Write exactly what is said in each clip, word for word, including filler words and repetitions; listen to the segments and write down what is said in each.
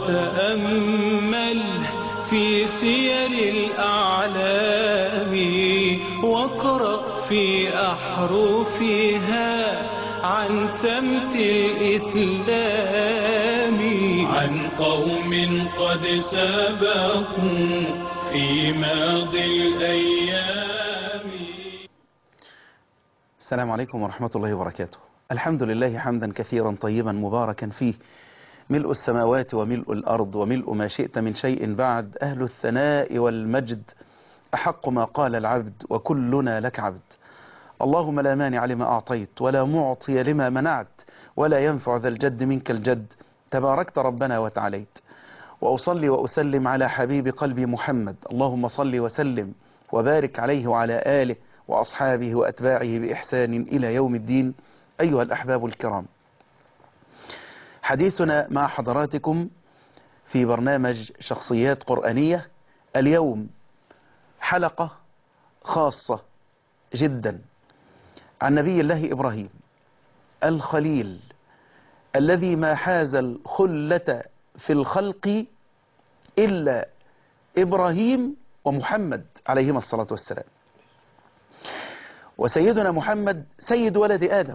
وتأمل في سير الأعلام واقرأ في أحرفها عن سمت الإسلام، عن قوم قد سبقوا في ماضي الأيام. السلام عليكم ورحمة الله وبركاته. الحمد لله حمدا كثيرا طيبا مباركا فيه، ملء السماوات وملء الأرض وملء ما شئت من شيء بعد، أهل الثناء والمجد أحق ما قال العبد وكلنا لك عبد. اللهم لا مانع لما أعطيت ولا معطي لما منعت ولا ينفع ذا الجد منك الجد، تباركت ربنا وتعاليت. وأصلي وأسلم على حبيب قلبي محمد، اللهم صل وسلم وبارك عليه وعلى آله وأصحابه وأتباعه بإحسان إلى يوم الدين. أيها الأحباب الكرام، حديثنا مع حضراتكم في برنامج شخصيات قرآنية، اليوم حلقة خاصة جدا عن نبي الله إبراهيم الخليل، الذي ما حاز الخلة في الخلق إلا إبراهيم ومحمد عليهما الصلاة والسلام. وسيدنا محمد سيد ولد آدم،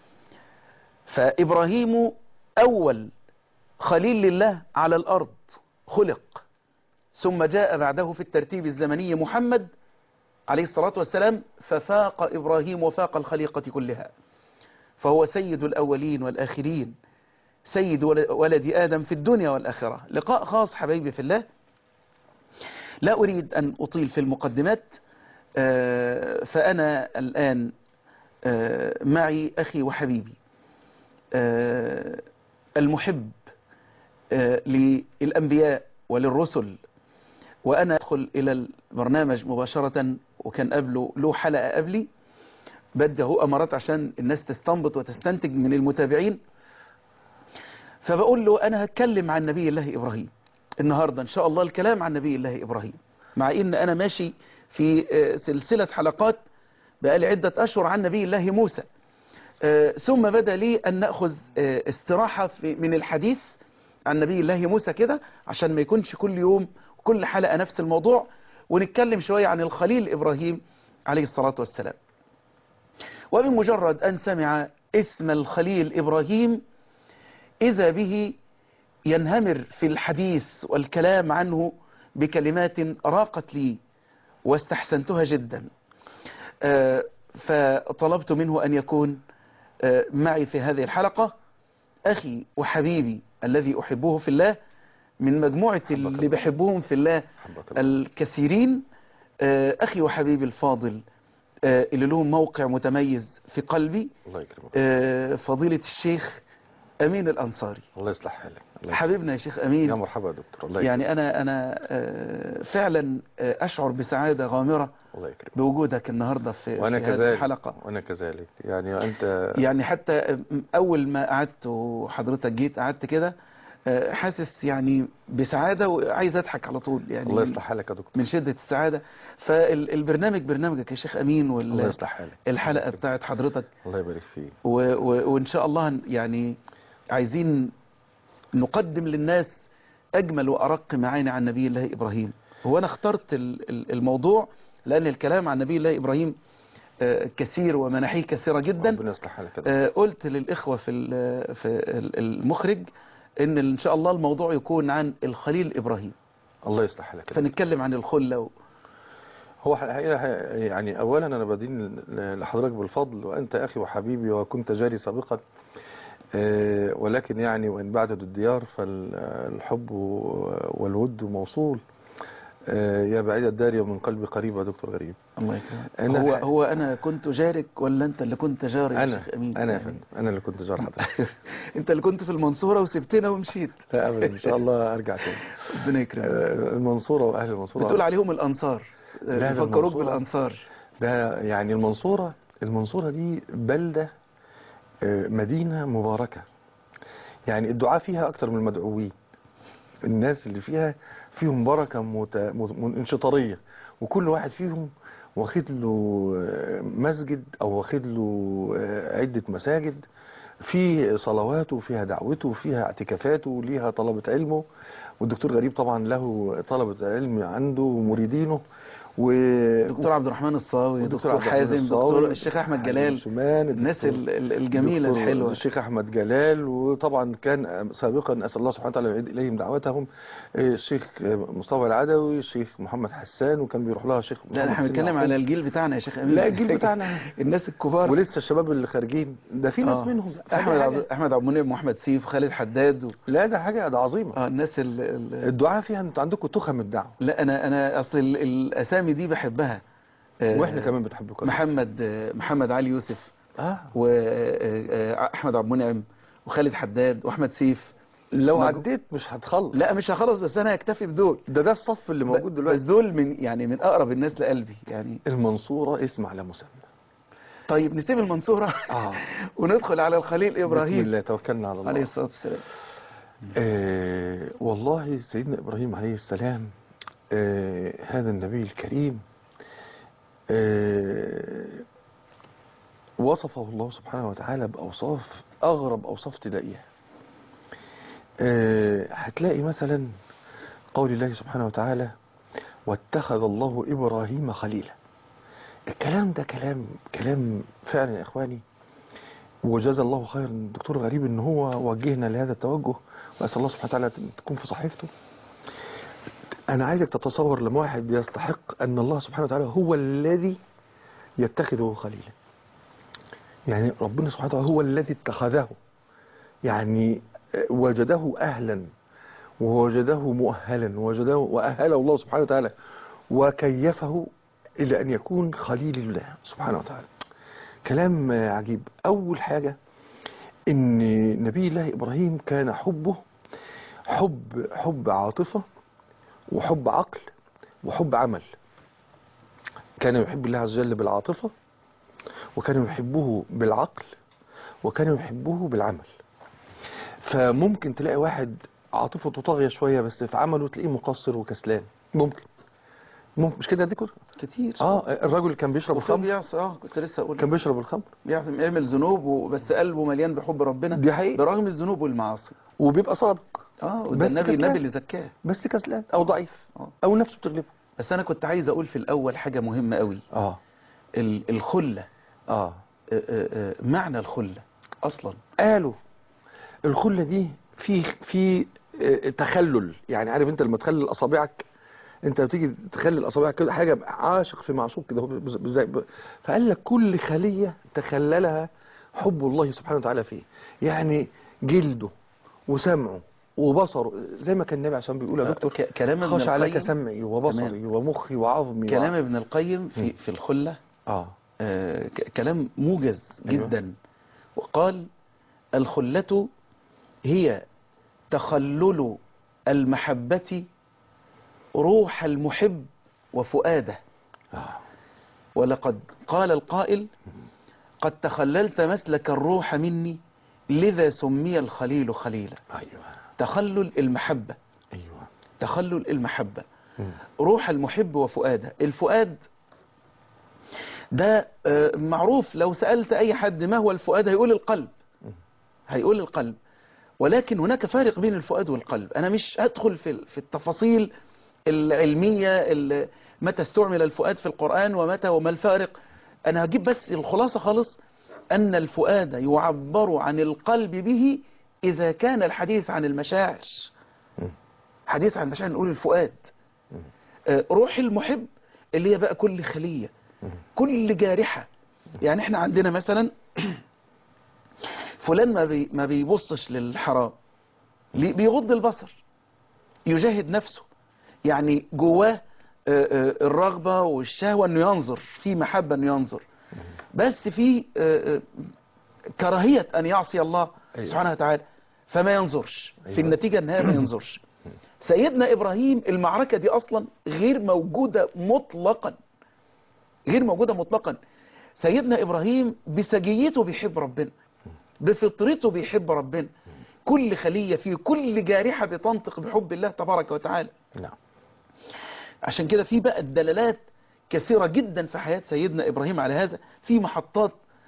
فإبراهيم أول خليل لله على الأرض خلق، ثم جاء بعده في الترتيب الزمني محمد عليه الصلاة والسلام، ففاق إبراهيم وفاق الخليقة كلها، فهو سيد الأولين والآخرين، سيد ولد آدم في الدنيا والآخرة. لقاء خاص حبايبي في الله، لا أريد أن أطيل في المقدمات، فأنا الآن معي أخي وحبيبي المحب للأنبياء وللرسل، وأنا أدخل إلى البرنامج مباشرة، وكان قبله له حلقة قبلي بدي هو أمرات عشان الناس تستنبط وتستنتج من المتابعين. فبقول له أنا هتكلم عن نبي الله إبراهيم النهاردة إن شاء الله، الكلام عن نبي الله إبراهيم، مع إن أنا ماشي في سلسلة حلقات بقالي عدة أشهر عن نبي الله موسى. ثم بدأ لي أن نأخذ استراحة من الحديث عن نبي الله موسى كده، عشان ما يكونش كل يوم كل حلقة نفس الموضوع، ونتكلم شوية عن الخليل إبراهيم عليه الصلاة والسلام. وبمجرد أن سمع اسم الخليل إبراهيم إذا به ينهمر في الحديث والكلام عنه بكلمات راقت لي واستحسنتها جدا، فطلبت منه أن يكون معي في هذه الحلقة أخي وحبيبي الذي أحبه في الله، من مجموعة اللي بحبهم في الله الكثيرين، أخي وحبيبي الفاضل اللي لهم موقع متميز في قلبي، الله يكرمك، فضيلة الشيخ أمين الأنصاري. الله يصلح حالك. حبيبنا يا شيخ أمين. يا مرحبا يا دكتور. الله يعني أنا أنا فعلا أشعر بسعادة غامرة الله يكرمك بوجودك النهاردة في, في هذه الحلقة. وأنا كذلك. يعني أنت يعني حتى أول ما قعدت وحضرتك جيت قعدت كده حاسس يعني بسعادة وعايز أضحك على طول، يعني الله يصلح حالك يا دكتور من شدة السعادة. فالبرنامج برنامجك يا شيخ أمين، الله يصلح حالك، الحلقة بتاعت حضرتك الله يبارك فيك، وإن شاء الله يعني عايزين نقدم للناس أجمل وأرق معاني عن نبي الله إبراهيم. هو أنا اخترت الموضوع لأن الكلام عن نبي الله إبراهيم كثير ومناحيه كثيرة جدا. ربنا يصلح حالك. قلت للإخوة في في المخرج إن إن شاء الله الموضوع يكون عن الخليل إبراهيم. الله يصلح حالك. فنتكلم عن الخلة و... هو الحقيقة يعني أولا أنا بدين لحضرتك بالفضل، وأنت أخي وحبيبي وكنت جاري سابقا، ولكن يعني وإن بعدت الديار فالحب والود موصول، يا بعيد الدار ومن قلبي قريب يا دكتور غريب. الله يكرمك. هو هو أنا كنت جارك ولا أنت اللي كنت جاري يا شيخ أمين؟ أنا يا فندم أنا اللي كنت جار حضرتك. أنت اللي كنت في المنصورة وسبتنا ومشيت. لا أبدا، إن شاء الله أرجع تاني. ربنا يكرمك. المنصورة وأهل المنصورة بتقول عليهم الأنصار، بيفكروك بالأنصار. ده يعني المنصورة المنصورة دي بلدة مدينة مباركة، يعني الدعاء فيها أكتر من المدعوين. الناس اللي فيها فيهم بركة انشطارية، وكل واحد فيهم واخد له مسجد أو واخد له عدة مساجد في صلواته وفيها دعوته وفيها اعتكافاته وليها طلبة علمه، والدكتور غريب طبعا له طلبة علم عنده ومريدينه، و دكتور عبد الرحمن الصاوي، والدكتور دكتور عبد الرحمن حازم، الصاوي، دكتور الشيخ احمد حازم جلال، سمان، الناس الدكتور- ال- ال- الجميله الدكتور الحلوه. الشيخ احمد جلال، وطبعا كان سابقا اسال الله سبحانه وتعالى يعيد اليهم دعوتهم الشيخ مصطفى العدوي، الشيخ محمد حسان، وكان بيروح لها الشيخ محمد لا احنا حسين بنتكلم يعقوب. على الجيل بتاعنا يا شيخ امين. لا الجيل بتاعنا الناس الكبار. ولسه الشباب اللي خارجين ده في ناس آه. منهم احمد حاجة- عبد احمد عبد المنعم واحمد سيف وخالد حداد و... لا ده حاجه ده عظيمه. اه الناس ال... ال... الدعاء فيها انتوا عندكم تخم الدعوه، لا انا انا اصل ال- الاسامي دي بحبها. آه، واحنا كمان بنحبكم. محمد آه، محمد علي يوسف اه واحمد عبد المنعم وخالد حداد واحمد سيف. لو مج- عديت مش هتخلص. لا مش هخلص، بس انا هكتفي بدول. ده ده الصف اللي موجود ب- دلوقتي. بس دول من يعني من اقرب الناس لقلبي يعني. المنصوره اسم على مسمى. طيب نسيب المنصوره اه وندخل على الخليل ابراهيم بسم الله توكلنا على الله. عليه الصلاه والسلام. آه والله سيدنا إبراهيم عليه السلام آه هذا النبي الكريم آه وصفه الله سبحانه وتعالى بأوصاف أغرب أوصاف تلاقيها. آه هتلاقي مثلا قول الله سبحانه وتعالى واتخذ الله إبراهيم خليلا. الكلام ده كلام كلام فعلا يا إخواني، وجزا الله خير الدكتور غريب ان هو وجهنا لهذا التوجه، واسال الله سبحانه وتعالى تكون في صحيفته. انا عايزك تتصور لما واحد يستحق ان الله سبحانه وتعالى هو الذي يتخذه خليلا، يعني ربنا سبحانه وتعالى هو الذي اتخذه، يعني وجده اهلا ووجده مؤهلا ووجده واهله الله سبحانه وتعالى وكيفه الى ان يكون خليل الله سبحانه وتعالى. كلام عجيب. أول حاجة إن نبي الله إبراهيم كان حبه حب حب عاطفة وحب عقل وحب عمل. كان يحب الله عز وجل بالعاطفة، وكان يحبه بالعقل، وكان يحبه بالعمل. فممكن تلاقي واحد عاطفته طاغية شوية بس في عمله تلاقيه مقصر وكسلان. ممكن ممكن مش كده يا دكتور؟ كتير. اه الراجل كان بيشرب وفي الخمر. بيعصي. اه كنت لسه اقول كان بيشرب الخمر بيعصي يعمل ذنوب وبس قلبه مليان بحب ربنا. دي حقيقة. برغم الذنوب والمعاصي. وبيبقى صادق اه وده بس النبي كسلان. النبي اللي زكاه. بس كسلان او ضعيف آه. او نفسه بتغلبه. بس انا كنت عايز اقول في الاول حاجه مهمه قوي. اه ال- الخله. اه آه، آه، آه، معنى الخله اصلا. قالوا الخلة دي في في آه، تخلل، يعني عارف انت لما تخلل اصابعك، انت بتيجي تخلل اصابعك كده حاجه عاشق في معشوق كده هو بز- بز- ب- فقال لك كل خليه تخللها حب الله سبحانه وتعالى فيه، يعني جلده وسمعه وبصره، زي ما كان النبي عشان بيقول يا دكتور ك- كلام ابن خشع لك القيم. سمعي وبصري تمام. ومخي وعظمي كلام وع- ابن القيم في مم. في الخله اه آه، ك- كلام موجز أيوة. جدا. وقال الخلة هي تخلل المحبة روح المحب وفؤاده. اه ولقد قال القائل قد تخللت مسلك الروح مني لذا سمي الخليل خليلا. ايوه تخلل المحبة. ايوه تخلل المحبة مم. روح المحب وفؤاده. الفؤاد ده آه، معروف، لو سألت أي حد ما هو الفؤاد هيقول القلب. هيقول القلب. ولكن هناك فارق بين الفؤاد والقلب. أنا مش هدخل في في التفاصيل العلمية ال- متى استعمل الفؤاد في القرآن ومتى وما الفارق. أنا هجيب بس الخلاصة خالص أن الفؤاد يعبر عن القلب به إذا كان الحديث عن المشاعر. حديث عن المشاعر نقول الفؤاد. آه، روح المحب اللي هي بقى كل خلية كل جارحة. يعني احنا عندنا مثلا فلان ما بي ما بيبصش للحرام، ليه؟ بيغض البصر، يجاهد نفسه، يعني جواه آه، آه، الرغبة والشهوة انه ينظر، في محبة انه ينظر، بس في آه، آه، كراهية ان يعصي الله أيوة. سبحانه وتعالى، فما ينظرش. في أيوة. النتيجة النهاية ما ينظرش. سيدنا إبراهيم المعركة دي أصلا غير موجودة مطلقا، غير موجودة مطلقا. سيدنا إبراهيم بسجيته بيحب ربنا، بفطرته بيحب ربنا، كل خلية فيه كل جارحة بتنطق بحب الله تبارك وتعالى. نعم. عشان كده في بقى الدلالات كثيرة جدا في حياة سيدنا إبراهيم على هذا، في محطات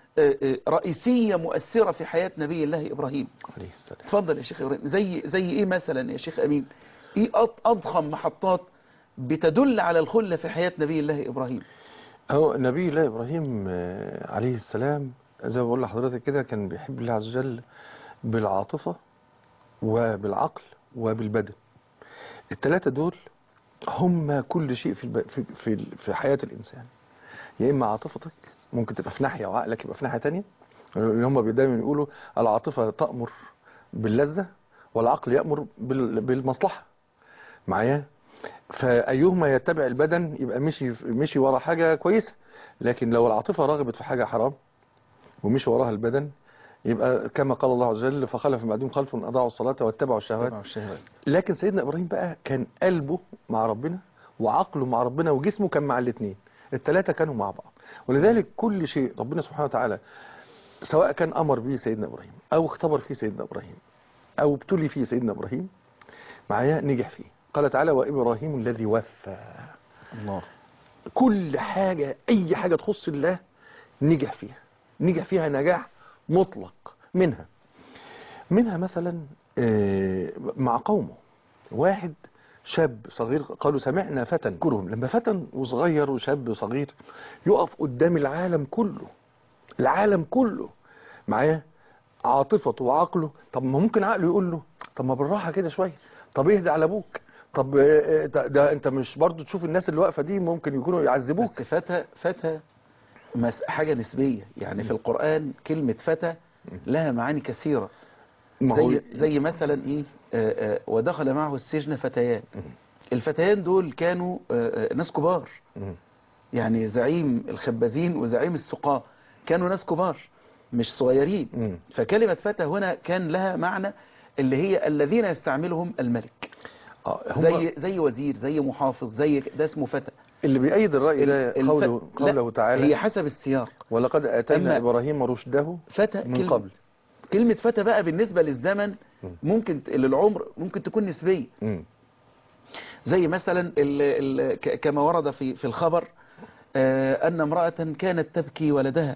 رئيسية مؤثرة في حياة نبي الله إبراهيم عليه السلام. تفضل يا شيخ إبراهيم. زي زي إيه مثلا يا شيخ أمين؟ إيه أضخم محطات بتدل على الخلة في حياة نبي الله إبراهيم؟ هو نبي الله إبراهيم عليه السلام زي ما بقول لحضرتك كده كان بيحب الله عز وجل بالعاطفة وبالعقل وبالبدن. الثلاثة دول هم كل شيء في الب... في في في حياة الإنسان. يا إما عاطفتك ممكن تبقى في ناحية وعقلك يبقى في ناحية تانية، اللي هم دايما يقولوا العاطفة تأمر باللذة والعقل يأمر بال... بالمصلحة معايا. فأيهما يتبع البدن يبقى مشي مشي ورا حاجة كويسة، لكن لو العاطفة رغبت في حاجة حرام ومشي وراها البدن يبقى كما قال الله عز وجل فخلف من بعدهم خلف أضاعوا الصلاة واتبعوا الشهوات. لكن سيدنا إبراهيم بقى كان قلبه مع ربنا وعقله مع ربنا وجسمه كان مع الاثنين، الثلاثة كانوا مع بعض. ولذلك كل شيء ربنا سبحانه وتعالى سواء كان أمر به سيدنا إبراهيم أو اختبر فيه سيدنا إبراهيم أو ابتلي فيه سيدنا إبراهيم معايا نجح فيه. قال تعالى وإبراهيم الذي وفى. الله. كل حاجة أي حاجة تخص الله نجح فيها، نجح فيها نجاح مطلق. منها منها مثلا مع قومه، واحد شاب صغير قالوا سمعنا فتى كلهم. لما فتى وصغير وشاب صغير يقف قدام العالم كله، العالم كله معايا عاطفته وعقله. طب ما ممكن عقله يقول له طب ما بالراحة كده شوية، طب اهدى على ابوك، طب ده, ده انت مش برضو تشوف الناس اللي واقفة دي ممكن يكونوا يعذبوك. بس فتى فتى حاجة نسبية يعني. في القرآن كلمة فتى لها معاني كثيرة، زي, زي مثلا ايه آآ آآ ودخل معه السجن فتيان. الفتيان دول كانوا آآ ناس كبار، يعني زعيم الخبازين وزعيم السقاة كانوا ناس كبار مش صغيرين. فكلمة فتى هنا كان لها معنى اللي هي الذين يستعملهم الملك، زي زي وزير زي محافظ زي ده اسمه فتى. اللي بيأيد الرأي ده قوله, قوله تعالى هي حسب السياق ولقد آتينا إبراهيم رشده فتى من قبل. كلمة فتى بقى بالنسبة للزمن ممكن للعمر ممكن تكون نسبية. زي مثلا ال ال كما ورد في في الخبر أن امرأة كانت تبكي ولدها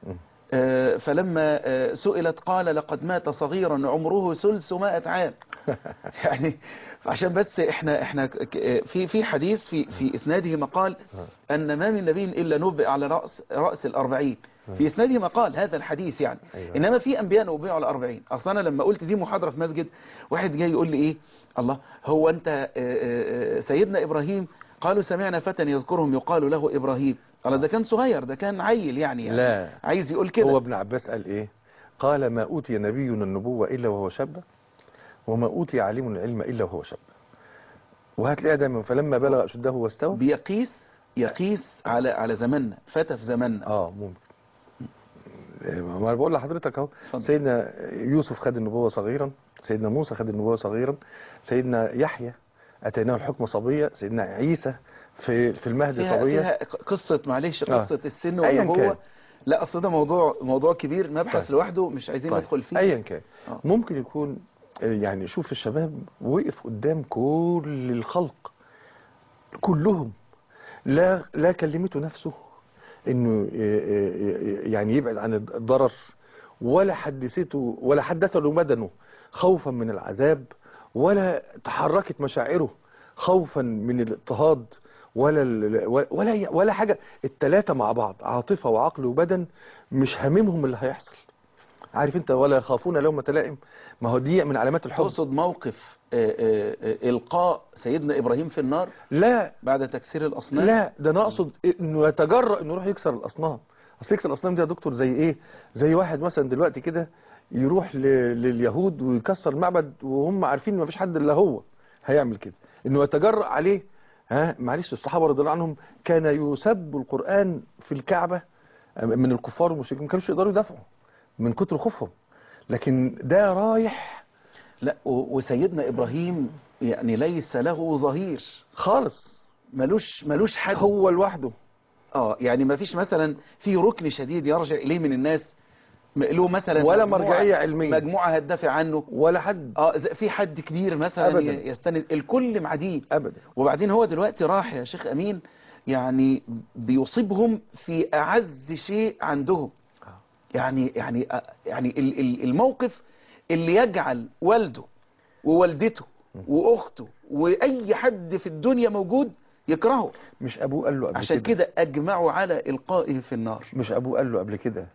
فلما سئلت قال لقد مات صغيرا عمره ثلثمائة عام. يعني عشان بس احنا احنا في في حديث في في اسناده مقال ان ما من نبي الا نبئ على راس راس الأربعين. في اسناده مقال هذا الحديث يعني. انما في انبياء نبئوا على أربعين. اصلا انا لما قلت دي محاضره في مسجد واحد جاي يقول لي ايه الله هو انت سيدنا ابراهيم قالوا سمعنا فتى يذكرهم يقال له ابراهيم. قال ده كان صغير ده كان عيل يعني, يعني لا عايز يقول كده. هو ابن عباس قال ايه؟ قال ما أوتي نبي النبوة إلا وهو شاب وما أوتي عالم العلم إلا وهو شاب. وهتلاقيها دايما فلما بلغ أشده واستوى بيقيس يقيس على على زماننا فتى في زماننا. اه ممكن. ما انا بقول لحضرتك اهو سيدنا يوسف خد النبوة صغيرا، سيدنا موسى خد النبوة صغيرا، سيدنا يحيى أتيناه الحكم صبية، سيدنا عيسى في في المهد صبية. فيها قصة معلش قصة آه. السن والنبوة. لا اصل ده موضوع موضوع كبير مبحث طيب. لوحده مش عايزين طيب. ندخل فيه. ايا كان آه. ممكن يكون يعني شوف الشباب وقف قدام كل الخلق كلهم، لا لا كلمته نفسه انه يعني يبعد عن الضرر ولا حدثته ولا حدث له بدنه خوفا من العذاب ولا تحركت مشاعره خوفا من الاضطهاد ولا ولا ولا حاجة. الثلاثة مع بعض عاطفة وعقل وبدن مش هاممهم اللي هيحصل. عارف انت ولا يخافون لومة لائم. ما هو دي من علامات الحب. تقصد موقف آآ آآ إلقاء سيدنا إبراهيم في النار؟ لا بعد تكسير الأصنام. لا ده انا اقصد انه يتجرأ انه يروح يكسر الأصنام. اصل يكسر الأصنام دي يا دكتور زي ايه؟ زي واحد مثلا دلوقتي كده يروح لليهود ويكسر معبد وهم عارفين ما فيش حد الا هو هيعمل كده. انه يتجرأ عليه. ها معلش الصحابة رضي الله عنهم كان يسب القرآن في الكعبة من الكفار والمشركين ما كانوش يقدروا يدافعوا من كتر خوفهم. لكن ده رايح. لا وسيدنا إبراهيم يعني ليس له ظهير خالص، ملوش ملوش حد، هو لوحده. اه يعني ما فيش مثلا في ركن شديد يرجع إليه من الناس له مثلا ولا مرجعية علمية مجموعة هتدافع عنه ولا حد اه في حد كبير مثلا أبداً. يستند الكل معديه ابدا. وبعدين هو دلوقتي راح يا شيخ أمين يعني بيصيبهم في أعز شيء عندهم يعني يعني يعني ال- ال- الموقف اللي يجعل والده ووالدته واخته واي حد في الدنيا موجود يكرهه. مش ابوه قال له قبل عشان كده كده اجمعوا على القائه في النار. مش ابوه قال له قبل كده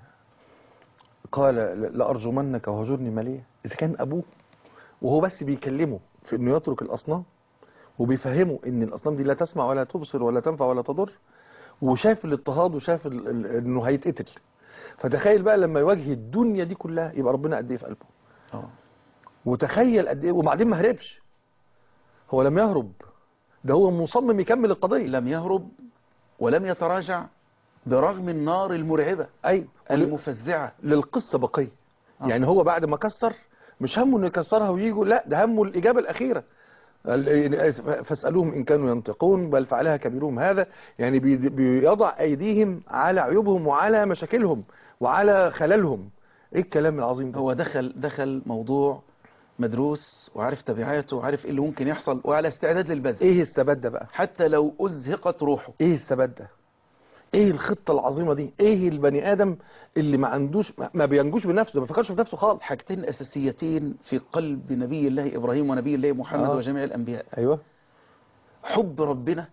قال ل- لارجمنك وهجرني مليا؟ اذا كان ابوه وهو بس بيكلمه في انه يترك الاصنام وبيفهمه ان الاصنام دي لا تسمع ولا تبصر ولا تنفع ولا تضر، وشاف الاضطهاد وشاف ال- ال- انه هيتقتل، فتخيل بقى لما يواجه الدنيا دي كلها يبقى ربنا قد ايه في قلبه. اه وتخيل قد ايه، وبعدين ما هربش، هو لم يهرب، ده هو مصمم يكمل القضيه. لم يهرب ولم يتراجع برغم النار المرعبة ايوه المفزعة. للقصه بقيه. آه. يعني هو بعد ما كسر مش همه انه يكسرها ويجوا، لا ده همه الاجابه الاخيره. ال- فاسالوهم ان كانوا ينطقون بل فعلها كبيرهم هذا، يعني بي- بيضع ايديهم على عيوبهم وعلى مشاكلهم وعلى خللهم. ايه الكلام العظيم ده؟ هو دخل دخل موضوع مدروس وعارف تبعاته وعارف ايه اللي ممكن يحصل وعلى استعداد للبذل ايه الثبات ده بقى؟ حتى لو أزهقت روحه. ايه الثبات ده؟ ايه الخطه العظيمه دي؟ ايه البني ادم اللي ما عندوش ما بينجوش بنفسه، ما بيفكرش في نفسه خالص؟ حاجتين أساسيتين في قلب نبي الله إبراهيم ونبي الله محمد آه. وجميع الأنبياء: ايوه حب ربنا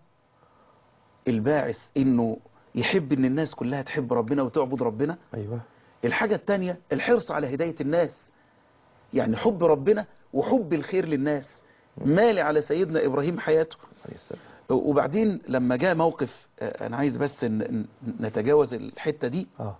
الباعث إنه يحب إن الناس كلها تحب ربنا وتعبد ربنا. ايوه الحاجة التانية الحرص على هداية الناس، يعني حب ربنا وحب الخير للناس مالي على سيدنا إبراهيم حياته. عليه السلام. وبعدين لما جاء موقف، آه، أنا عايز بس ن- نتجاوز الحتة دي. اه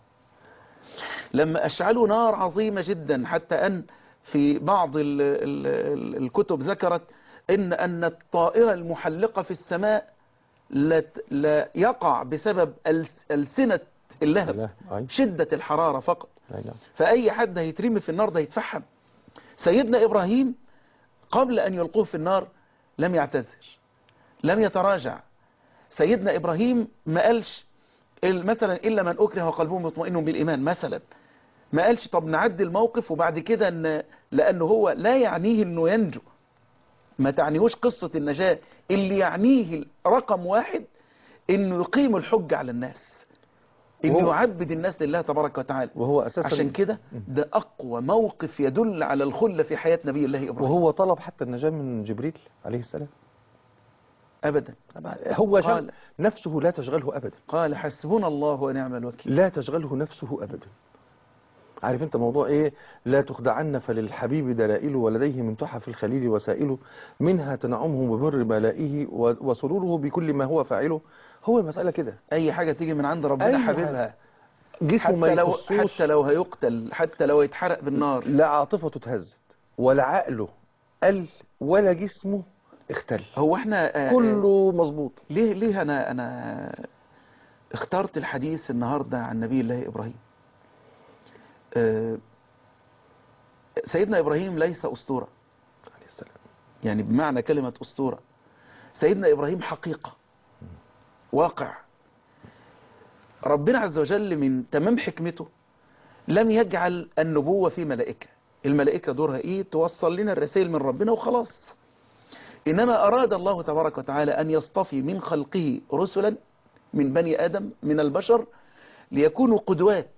لما أشعلوا نار عظيمة جدا حتى أن في بعض ال ال ال الكتب ذكرت إن أن الطائرة المحلقة في السماء لا, ت- لا يقع بسبب ألس- ألسنة اللهب، لا اي شدة الحرارة فقط. لا لا فأي حد هيترمي في النار ده يتفحم. سيدنا إبراهيم قبل أن يلقوه في النار لم يعتذر، لم يتراجع. سيدنا إبراهيم ما قالش ال- مثلا إلا من أكره وقلبه مطمئن بالإيمان مثلا، ما قالش طب نعدي الموقف وبعد كده إن لأنه هو لا يعنيه أنه ينجو، ما تعنيهوش قصة النجاة، اللي يعنيه رقم واحد أنه يقيم الحج على الناس، أنه وهو- يعبد الناس لله تبارك وتعالى. وهو اساسا عشان كده ده أقوى موقف يدل على الخلة في حياة نبي الله إبراهيم. وهو طلب حتى النجاة من جبريل عليه السلام. أبدا. هو شغل قال, نفسه لا تشغله ابدا، قال حسبنا الله ونعم الوكيل. لا تشغله نفسه ابدا. عارف انت موضوع ايه؟ لا تخدعن فللحبيب دلائل ولديه من تحف الخليل وسائل، منها تنعمه ببر بلائه و- وسروره بكل ما هو فاعله. هو المسألة كده، أي حاجة تيجي من عند أي ربنا حاجة. حبيبها، جسمه ما حتى لو يخصوش، حتى لو هيقتل، حتى لو يتحرق بالنار. لا عاطفته اتهزت ولا عقله قل ولا جسمه اختل، هو احنا آه، آه، كله مظبوط. ليه ليه انا انا اخترت الحديث النهارده عن نبي الله ابراهيم. آه، سيدنا ابراهيم ليس اسطوره، عليه السلام. يعني بمعنى كلمه اسطوره. سيدنا ابراهيم حقيقه، واقع. ربنا عز وجل من تمام حكمته لم يجعل النبوه في ملائكه، الملائكه دورها ايه؟ توصل لنا الرسائل من ربنا وخلاص. إنما أراد الله تبارك وتعالى أن يصطفي من خلقه رسلا من بني آدم من البشر ليكونوا قدوات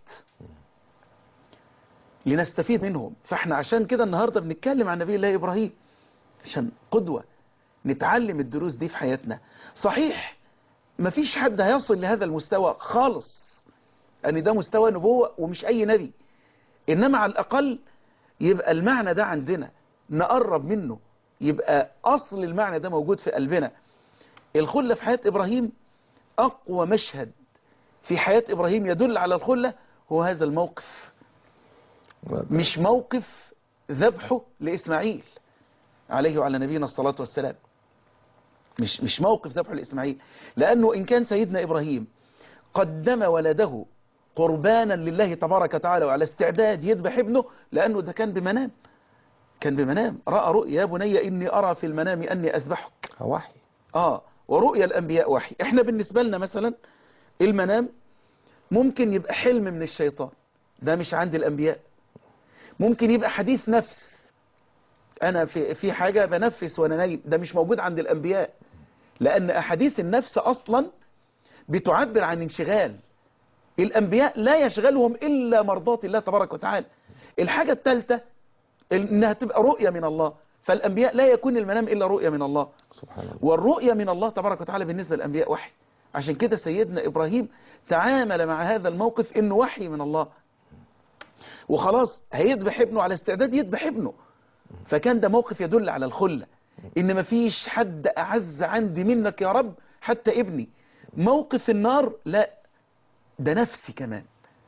لنستفيد منهم. فاحنا عشان كده النهاردة بنتكلم عن نبي الله إبراهيم عشان قدوة نتعلم الدروس دي في حياتنا. صحيح مفيش حد هيصل لهذا المستوى خالص، أن ده مستوى نبوة ومش أي نبي، إنما على الأقل يبقى المعنى ده عندنا نقرب منه، يبقى أصل المعنى ده موجود في قلبنا. الخلة في حياة إبراهيم أقوى مشهد في حياة إبراهيم يدل على الخلة هو هذا الموقف، مش موقف ذبحه لإسماعيل عليه وعلى نبينا الصلاة والسلام، مش مش موقف ذبحه لإسماعيل، لأنه إن كان سيدنا إبراهيم قدم ولده قربانا لله تبارك وتعالى وعلى استعداد يذبح ابنه، لأنه ده كان بمنام، كان بمنام رأى رؤيا: يا بني إني أرى في المنام أني أذبحك. وحي. آه ورؤيا الأنبياء وحي. إحنا بالنسبة لنا مثلا المنام ممكن يبقى حلم من الشيطان، ده مش عند الأنبياء. ممكن يبقى حديث نفس، أنا في في حاجة بنفس وأنا نايم، ده مش موجود عند الأنبياء، لأن أحاديث النفس أصلا بتعبر عن انشغال، الأنبياء لا يشغلهم إلا مرضاة الله تبارك وتعالى. الحاجة الثالثة إنها تبقى رؤية من الله، فالأنبياء لا يكون المنام إلا رؤية من الله سبحان الله. والرؤية من الله تبارك وتعالى بالنسبة للأنبياء وحي. عشان كده سيدنا إبراهيم تعامل مع هذا الموقف إنه وحي من الله، وخلاص هيذبح ابنه على استعداد يذبح ابنه، فكان ده موقف يدل على الخلة، إن مفيش حد أعز عندي منك يا رب حتى ابني. موقف النار لا، ده نفسي كمان.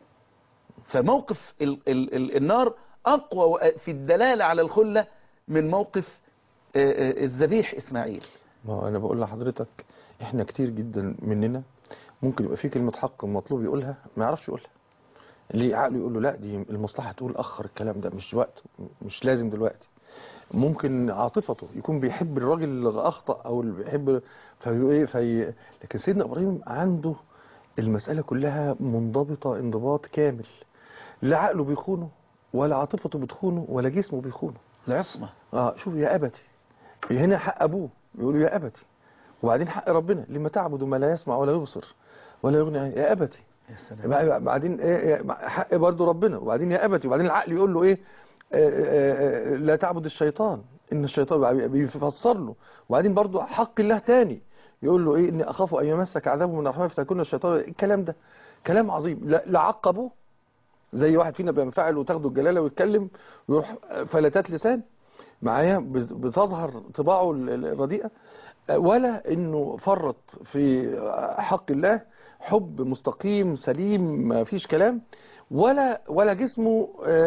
فموقف ال ال ال النار أقوى في الدلالة على الخلة من موقف الذبيح إسماعيل. ما هو أنا بقول لحضرتك إحنا كتير جدا مننا ممكن يبقى في كلمة حق مطلوب يقولها ما يعرفش يقولها، ليه عقله يقول له لا دي المصلحة تقول أخر الكلام ده، مش وقت، مش لازم دلوقتي. ممكن عاطفته يكون بيحب الراجل اللي أخطأ أو اللي بيحب في في لكن سيدنا إبراهيم عنده المسألة كلها منضبطة انضباط كامل، لا عقله بيخونه ولا عاطفته بتخونه ولا جسمه بيخونه. العصمة. اه شوف يا أبتي، هنا حق أبوه يقولوا يا أبتي، وبعدين حق ربنا لما تعبد ما لا يسمع ولا يبصر ولا يغني عنه يا أبتي. يا سلام. بعدين ايه حق برضه ربنا، وبعدين يا أبتي، وبعدين العقل يقول له ايه آه آه لا تعبد الشيطان ان الشيطان بيفسر له، وبعدين برضه حق الله تاني يقول له ايه اني اخاف ان يمسك عذاب من الرحمن فتكون الشيطان. الكلام ده كلام عظيم، لا, لا عقبه زي واحد فينا بينفعل وتاخده الجلاله ويتكلم ويروح فلتات لسان معايا بتظهر طباعه الرديئه، ولا انه فرط في حق الله حب مستقيم سليم ما فيش كلام، ولا ولا جسمه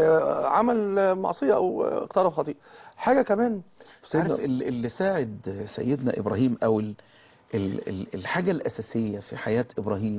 عمل معصيه او اقترب خطيئه. حاجه كمان عارف اللي ساعد سيدنا ابراهيم او ال ال الحاجه الاساسيه في حياه ابراهيم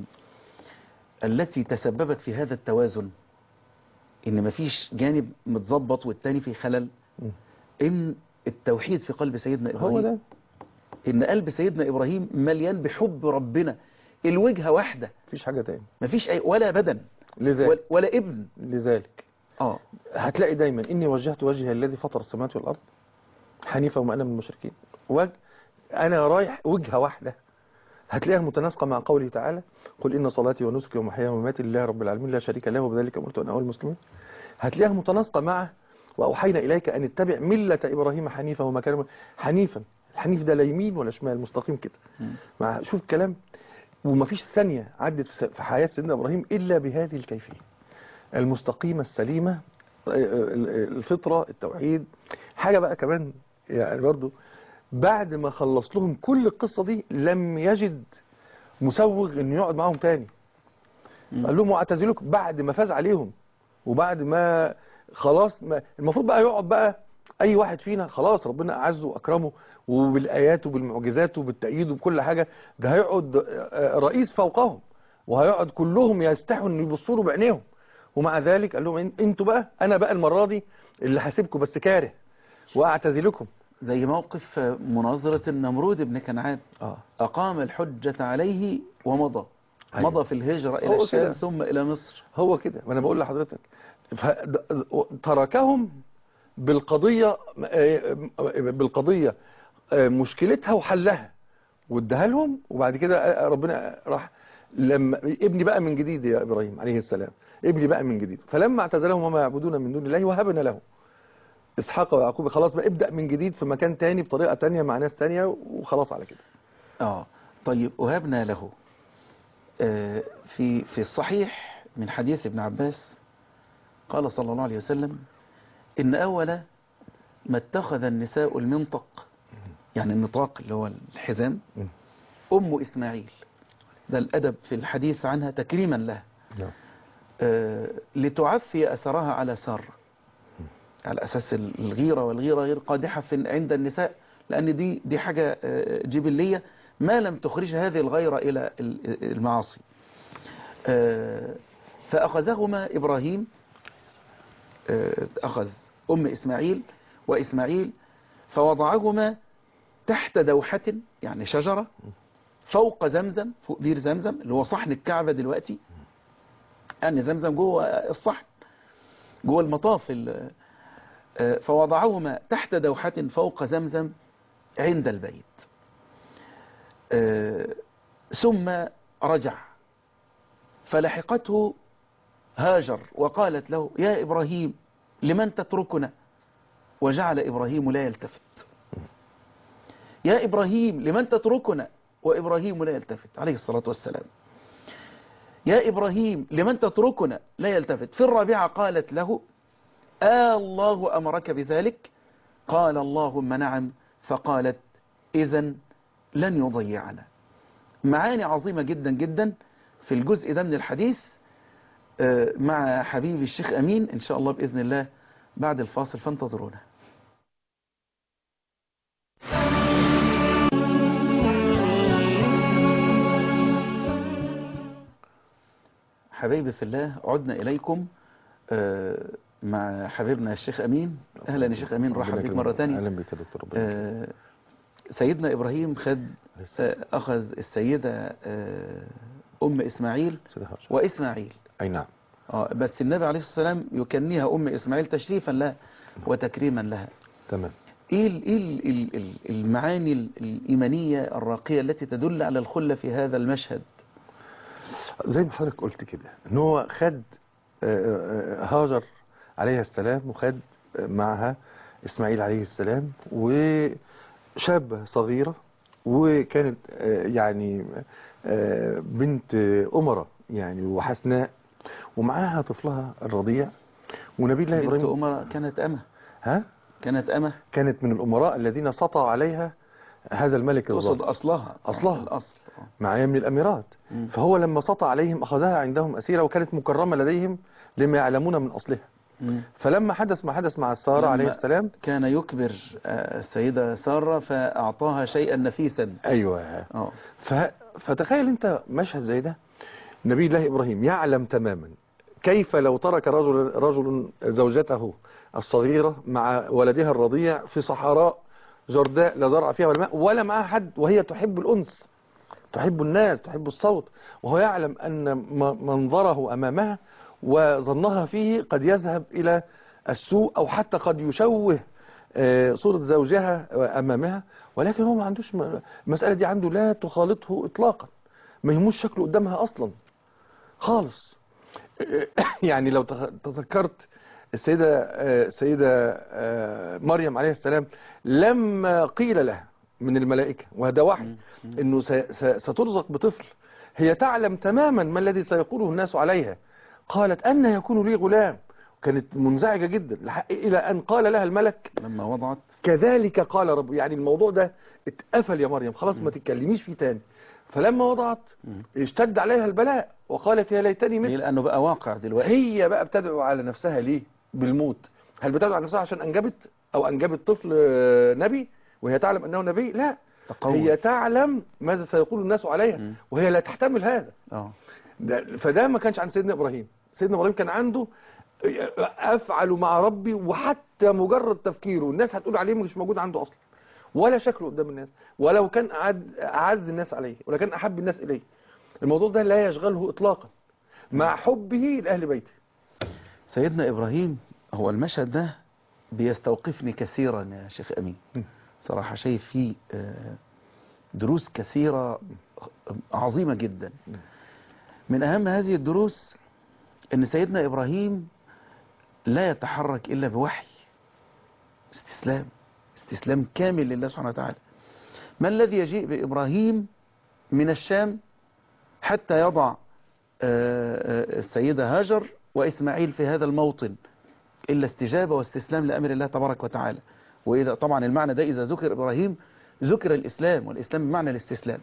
التي تسببت في هذا التوازن، ان مفيش جانب متظبط والتاني في خلل، ان التوحيد في قلب سيدنا ابراهيم. هو ده، ان قلب سيدنا ابراهيم مليان بحب ربنا، الوجهه واحده مفيش حاجه تاني، مفيش اي ولا بدن لذلك ولا ابن. لذلك اه هتلاقي دايما اني وجهت وجهي الذي فطر السماوات والارض حنيفا وما انا من المشركين. وجه انا رايح وجهه واحده، هتلاقيها متناسقه مع قوله تعالى قل ان صلاتي ونسكي ومحياي ومماتي لله رب العالمين لا شريك له وبذلك امرت وانا اول المسلمين. هتلاقيها متناسقه مع واوحينا اليك ان اتبع مله ابراهيم حنيفا وما كان حنيفا. الحنيف ده لا يمين ولا شمال، مستقيم كده. مع شوف الكلام، ومفيش ثانيه عدت في حياه سيدنا ابراهيم الا بهذه الكيفيه المستقيمه السليمه، الفطره التوحيد. حاجه بقى كمان يعني برضو بعد ما خلص لهم كل القصه دي لم يجد مسوغ انه يقعد معاهم تاني. قال لهم واعتزلكم بعد ما فاز عليهم، وبعد ما خلاص ما المفروض بقى يقعد بقى اي واحد فينا خلاص ربنا اعزه واكرمه وبالايات وبالمعجزات وبالتأييد وبكل حاجه، ده هيقعد رئيس فوقهم وهيقعد كلهم يستحوا انه يبصوا له بعينيهم، ومع ذلك قال لهم انتوا بقى انا بقى المره دي اللي هسيبكم بس كاره واعتزلكم. زي موقف مناظرة النمرود بن كنعان. آه. أقام الحجة عليه ومضى. أيوة. مضى في الهجرة إلى الشام كده. ثم إلى مصر. هو كده، وأنا بقول لحضرتك تركهم بالقضية بالقضية مشكلتها وحلها واداها لهم، وبعد كده ربنا راح لما ابني بقى من جديد يا إبراهيم عليه السلام، ابني بقى من جديد. فلما اعتزلهم وما يعبدون من دون الله وهبنا له إسحاق ويعقوب. خلاص بقى ابدأ من جديد في مكان تاني بطريقة تانية مع ناس تانية وخلاص على كده. اه طيب وهبنا له آه في في الصحيح من حديث ابن عباس قال صلى الله عليه وسلم إن أول ما اتخذ النساء المنطق، يعني النطاق اللي هو الحزام، أم إسماعيل. ده الأدب في الحديث عنها تكريما لها آه لتعفي أثرها على سارة، على أساس الغيرة، والغيرة غير قادحة في عند النساء، لأن دي دي حاجة جبلية ما لم تخرج هذه الغيرة إلى المعاصي. فأخذهما إبراهيم، أخذ أم إسماعيل وإسماعيل فوضعهما تحت دوحة، يعني شجرة فوق زمزم، فوق بير زمزم اللي هو صحن الكعبة دلوقتي، يعني زمزم جوه الصحن جوه المطاف. فوضعهما تحت دوحة فوق زمزم عند البيت. ثم رجع فلحقته هاجر وقالت له يا إبراهيم لمن تتركنا؟ وجعل إبراهيم لا يلتفت. يا إبراهيم لمن تتركنا؟ وإبراهيم لا يلتفت عليه الصلاة والسلام. يا إبراهيم لمن تتركنا؟ لا يلتفت. في الرابعة قالت له آه الله أمرك بذلك؟ قال اللهم نعم. فقالت إذن لن يضيعنا. معاني عظيمة جدا جدا في الجزء ده من الحديث مع حبيبي الشيخ أمين إن شاء الله بإذن الله بعد الفاصل، فانتظرونا. حبيبي في الله، عدنا إليكم مع حبيبنا الشيخ أمين. أهلا يا شيخ أمين، رحب بك مرة تانية. أهلا بك يا دكتور. آه سيدنا إبراهيم خد أخذ السيدة أم إسماعيل وإسماعيل. أي نعم. آه بس النبي عليه الصلاة والسلام يكنيها أم إسماعيل تشريفا لها وتكريما لها. تمام. إيه المعاني الإيمانية الراقية التي تدل على الخلة في هذا المشهد؟ زي ما حضرتك قلت كده، إن هو خد هاجر عليه السلام وخد معها إسماعيل عليه السلام، وشابة صغيرة وكانت يعني بنت أمرة يعني وحسناء، ومعاها طفلها الرضيع. ونبي الله إبراهيم بنت أمرة كانت أمة. ها؟ كانت أمة. كانت من الأمراء الذين سطعوا عليها هذا الملك الظالم. تقصد أصلها. أصلها الأصل معايا من الأميرات. م. فهو لما سطع عليهم أخذها عندهم أسيرة، وكانت مكرمة لديهم لما يعلمون من أصلها. م. فلما حدث ما حدث مع سارة عليه السلام، كان يكبر السيدة سارة فأعطاها شيئا نفيسا. أيوة. أوه. فتخيل أنت مشهد زي ده، نبي الله إبراهيم يعلم تماما كيف لو ترك رجل, رجل زوجته الصغيرة مع ولدها الرضيع في صحراء جرداء لا زرع فيها ولا ماء ولا معها حد، وهي تحب الأنس، تحب الناس، تحب الصوت، وهو يعلم أن منظره أمامها وظنها فيه قد يذهب إلى السوء، أو حتى قد يشوه صورة زوجها أمامها، ولكن هو ما عندوش المسألة دي، عنده لا تخالطه إطلاقا، ما يهموش شكله قدامها أصلا خالص. يعني لو تذكرت السيدة السيدة مريم عليه السلام لما قيل لها من الملائكة، وهذا وحي، أنه سترزق بطفل، هي تعلم تماما ما الذي سيقوله الناس عليها. قالت أن يكون لي غلام، كانت منزعجة جدا إلى أن قال لها الملك لما وضعت كذلك قال رب. يعني الموضوع ده اتقفل يا مريم، خلاص ما تتكلميش فيه تاني. فلما وضعت اشتد عليها البلاء وقالت يا ليتني مت. لأنه بقى واقع دلوقتي. هي بقى بتدعو على نفسها ليه بالموت؟ هل بتدعو على نفسها عشان أنجبت أو أنجبت طفل نبي وهي تعلم أنه نبي؟ لا، تقول. هي تعلم ماذا سيقول الناس عليها م. وهي لا تحتمل هذا. أوه. فده ما كانش عند سيدنا إبراهيم. سيدنا إبراهيم كان عنده أفعل مع ربي، وحتى مجرد تفكيره الناس هتقول عليه مش موجود عنده أصلا، ولا شكله قدام الناس، ولو كان أعز الناس عليه ولا كان أحب الناس إليه. الموضوع ده لا يشغله إطلاقا مع حبه لأهل بيته. سيدنا إبراهيم، هو المشهد ده بيستوقفني كثيرا يا شيخ أمين صراحة، شايف فيه دروس كثيرة عظيمة جدا. من أهم هذه الدروس أن سيدنا إبراهيم لا يتحرك إلا بوحي، استسلام استسلام كامل لله سبحانه وتعالى. ما الذي يجيء بإبراهيم من الشام حتى يضع السيدة هاجر وإسماعيل في هذا الموطن إلا استجابة واستسلام لأمر الله تبارك وتعالى. وإذا طبعا المعنى ده إذا ذكر إبراهيم ذكر الإسلام، والإسلام بمعنى الاستسلام.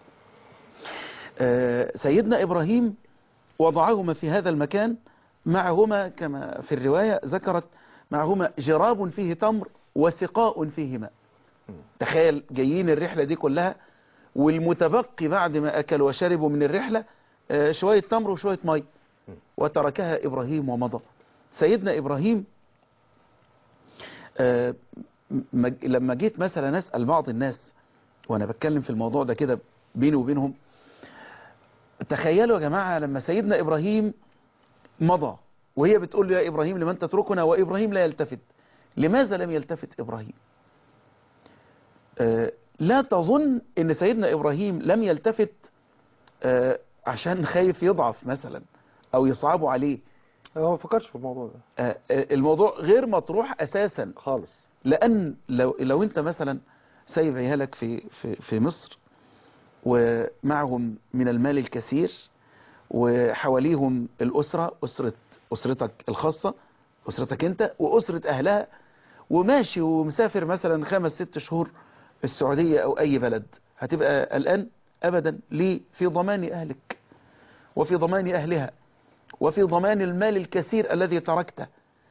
سيدنا إبراهيم وضعهما في هذا المكان، معهما كما في الرواية ذكرت معهما جراب فيه تمر وسقاء فيه ماء. تخيل جايين الرحلة دي كلها، والمتبقي بعد ما أكلوا وشربوا من الرحلة شوية تمر وشوية مي، وتركها إبراهيم ومضى. سيدنا إبراهيم لما جيت مثلا أسأل بعض الناس وأنا بتكلم في الموضوع ده كده بيني وبينهم، تخيلوا يا جماعة لما سيدنا إبراهيم مضى وهي بتقول له يا إبراهيم لمن تتركنا، وإبراهيم لا يلتفت. لماذا لم يلتفت إبراهيم؟ آه لا تظن أن سيدنا إبراهيم لم يلتفت آه عشان خايف يضعف مثلا او يصعبوا عليه. هو ما فكرش في الموضوع ده آه، آه، الموضوع غير مطروح اساسا خالص. لان لو لو انت مثلا سايب عيالك في في في مصر ومعهم من المال الكثير وحواليهم الاسره، اسره اسرتك الخاصه، اسرتك انت واسره اهلها، وماشي ومسافر مثلا خمس ست شهور السعوديه او اي بلد، هتبقى قلقان؟ ابدا. ليه؟ في ضمان اهلك وفي ضمان اهلها وفي ضمان المال الكثير الذي تركته،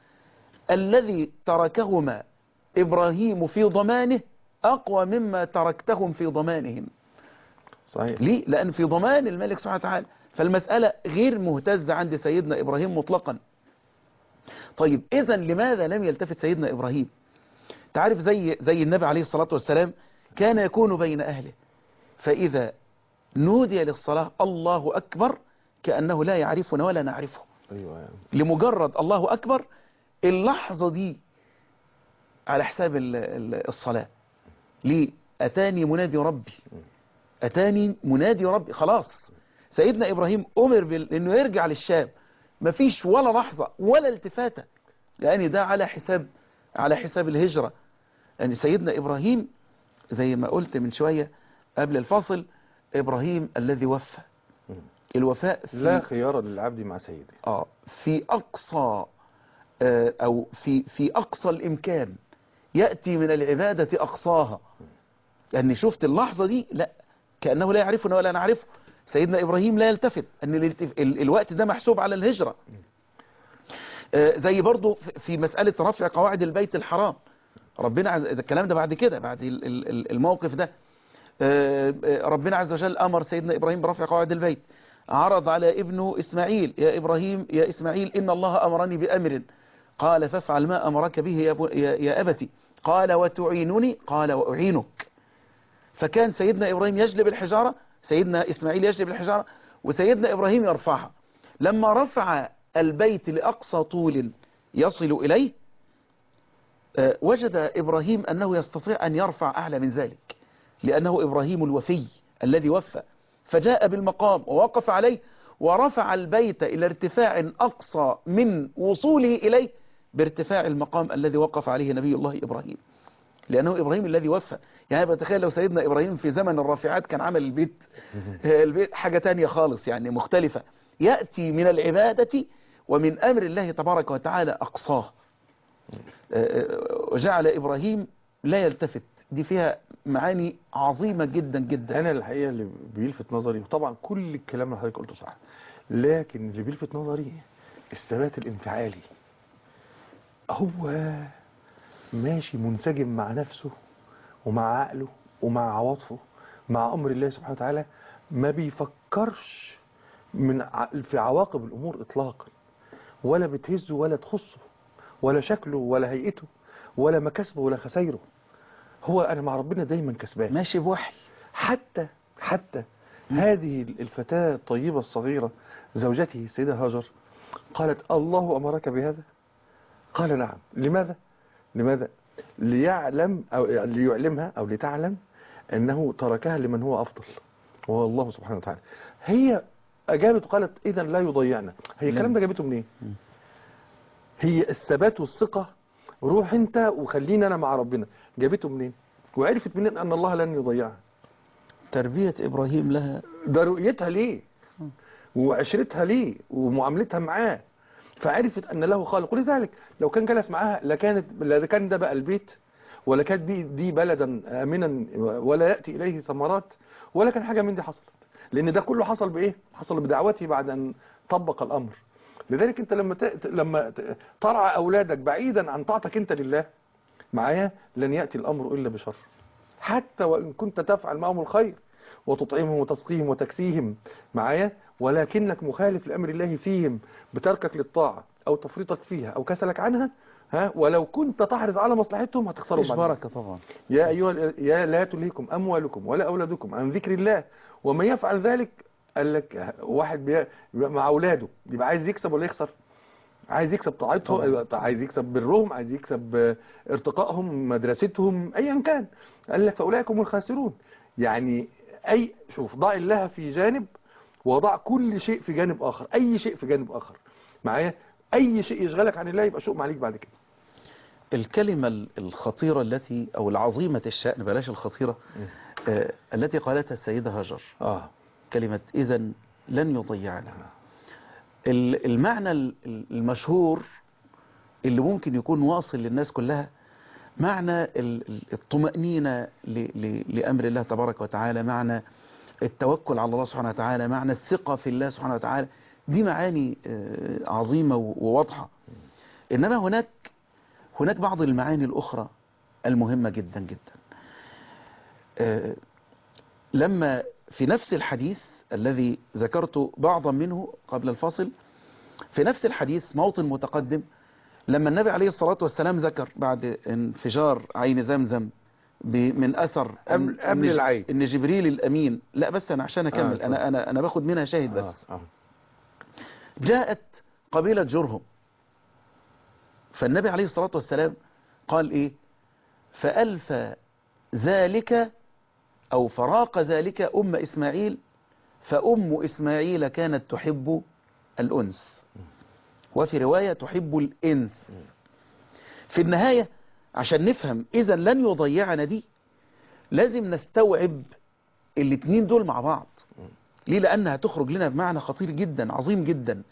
الذي تركهما إبراهيم في ضمانه أقوى مما تركتهم في ضمانهم. صحيح. ليه؟ لأن في ضمان الملك سبحانه وتعالى، فالمسألة غير مهتزة عند سيدنا إبراهيم مطلقا. طيب إذا لماذا لم يلتفت سيدنا إبراهيم؟ تعرف زي زي النبي عليه الصلاة والسلام كان يكون بين أهله، فإذا نودي للصلاة الله أكبر كأنه لا يعرفنا ولا نعرفه. ايوه يعني. لمجرد الله أكبر، اللحظة دي على حساب ال- ال- الصلاة. ليه؟ أتاني منادي ربي، أتاني منادي ربي. خلاص سيدنا إبراهيم أمر بال- إنه يرجع للشام، مفيش ولا لحظة ولا التفاتة، لأن ده على حساب على حساب الهجرة. يعني سيدنا إبراهيم زي ما قلت من شوية قبل الفاصل، إبراهيم الذي وفى. الوفاء في لا خيار للعبد مع سيده. آه في أقصى آه أو في في أقصى الإمكان، يأتي من العبادة أقصاها. يعني شفت اللحظة دي، لا كأنه لا يعرفنا ولا نعرفه. سيدنا إبراهيم لا يلتفت أن الالتف... ال... الوقت ده محسوب على الهجرة. آه زي برضو في مسألة رفع قواعد البيت الحرام، ربنا عز... الكلام ده بعد كده، بعد ال- ال- الموقف ده، آه ربنا عز وجل أمر سيدنا إبراهيم برفع قواعد البيت. عرض على ابنه إسماعيل: يا إبراهيم يا إسماعيل إن الله أمرني بأمر، قال فافعل ما أمرك به يا, يا, يا أبتي، قال وتعينني، قال وأعينك. فكان سيدنا إبراهيم يجلب الحجارة، سيدنا إسماعيل يجلب الحجارة، وسيدنا إبراهيم يرفعها. لما رفع البيت لأقصى طول يصل إليه، وجد إبراهيم أنه يستطيع أن يرفع أعلى من ذلك، لأنه إبراهيم الوفي الذي وفى، فجاء بالمقام ووقف عليه ورفع البيت إلى ارتفاع أقصى من وصوله إليه بارتفاع المقام الذي وقف عليه نبي الله إبراهيم، لأنه إبراهيم الذي وفى. يعني بتخيل لو سيدنا إبراهيم في زمن الرافعات كان عمل البيت البيت حاجة تانية خالص، يعني مختلفة. يأتي من العبادة ومن أمر الله تبارك وتعالى أقصاه. وجعل إبراهيم لا يلتفت، دي فيها معاني عظيمة جدا جدا. انا الحقيقه اللي بيلفت نظري، وطبعا كل الكلام اللي حضرتك قلته صح، لكن اللي بيلفت نظري الثبات الانفعالي. هو ماشي منسجم مع نفسه ومع عقله ومع عواطفه مع امر الله سبحانه وتعالى، ما بيفكرش من ع- في عواقب الامور اطلاقا، ولا بتهزه ولا تخصه، ولا شكله ولا هيئته ولا مكاسبه ولا خسايره. هو انا مع ربنا دايما كسبان، ماشي بوحي. حتى حتى هذه الفتاة الطيبة الصغيرة زوجته السيدة هاجر قالت: الله أمرك بهذا؟ قال: نعم. لماذا؟ لماذا؟ ليعلم أو ليعلمها أو لتعلم أنه تركها لمن هو أفضل، وهو الله سبحانه وتعالى. هي أجابت وقالت: إذا لا يضيعنا. هي الكلام ده جابته منين؟ هي الثبات والثقة، روح انت وخليني انا مع ربنا، جابته منين؟ وعرفت منين ان الله لن يضيعها؟ تربية إبراهيم لها، ده رؤيتها ليه وعشرتها ليه ومعاملتها معاه، فعرفت ان له خالق. ولذلك لو كان جلس معاها لكانت لا كان ده بقى البيت، ولا كانت دي, دي بلدا امنا ولا ياتي اليه ثمرات، ولا كان حاجه من دي حصلت، لان ده كله حصل بايه؟ حصل بدعوته بعد ان طبق الامر. لذلك انت لما ت... لما ت... ترعى اولادك بعيدا عن طاعتك انت لله معايا، لن ياتي الامر الا بشر، حتى وان كنت تفعل معهم الخير وتطعمهم وتسقيهم وتكسيهم معايا، ولكنك مخالف لامر الله فيهم بتركك للطاعه او تفريطك فيها او كسلك عنها، ها، ولو كنت تحرص على مصلحتهم هتخسروا مش بركة طبعا. يا ايها ال- يا لا تلهكم اموالكم ولا اولادكم عن ذكر الله ومن يفعل ذلك. قال لك واحد بي- بيبقى مع اولاده يبقى عايز يكسب ولا يخسر؟ عايز يكسب طاعتهم، عايز يكسب برهم، عايز يكسب ارتقائهم، مدرستهم، ايا كان. قال لك فاولئك هم الخاسرون. يعني اي شوف، ضع الله في جانب وضع كل شيء في جانب آخر، أي شيء في جانب آخر معايا، أي شيء يشغلك عن الله يبقى شؤم عليك بعد كده. الكلمة الخطيرة التي أو العظيمة الشأن، بلاش الخطيرة، آه التي قالتها السيدة هاجر، آه. كلمة إذن لن يضيعنا. المعنى المشهور اللي ممكن يكون واصل للناس كلها معنى الطمأنينة لأمر الله تبارك وتعالى، معنى التوكل على الله سبحانه وتعالى، معنى الثقة في الله سبحانه وتعالى. دي معاني عظيمة وواضحة. إنما هناك هناك بعض المعاني الأخرى المهمة جدا جدا. لما في نفس الحديث الذي ذكرت بعضا منه قبل الفاصل، في نفس الحديث موطن متقدم، لما النبي عليه الصلاة والسلام ذكر بعد انفجار عين زمزم من أثر قبل قبل العين إن جبريل الأمين، لا بس أنا عشان أكمل، آه أنا أنا أنا باخد منها شاهد بس. آه آه. جاءت قبيلة جرهم، فالنبي عليه الصلاة والسلام قال إيه؟ فألف ذلك أو فراق ذلك أم إسماعيل، فأم إسماعيل كانت تحب الأنس، وفي رواية تحب الإنس. في النهاية عشان نفهم إذا لن يضيعنا دي، لازم نستوعب الاتنين دول مع بعض. ليه؟ لأنها تخرج لنا بمعنى خطير جدا عظيم جدا.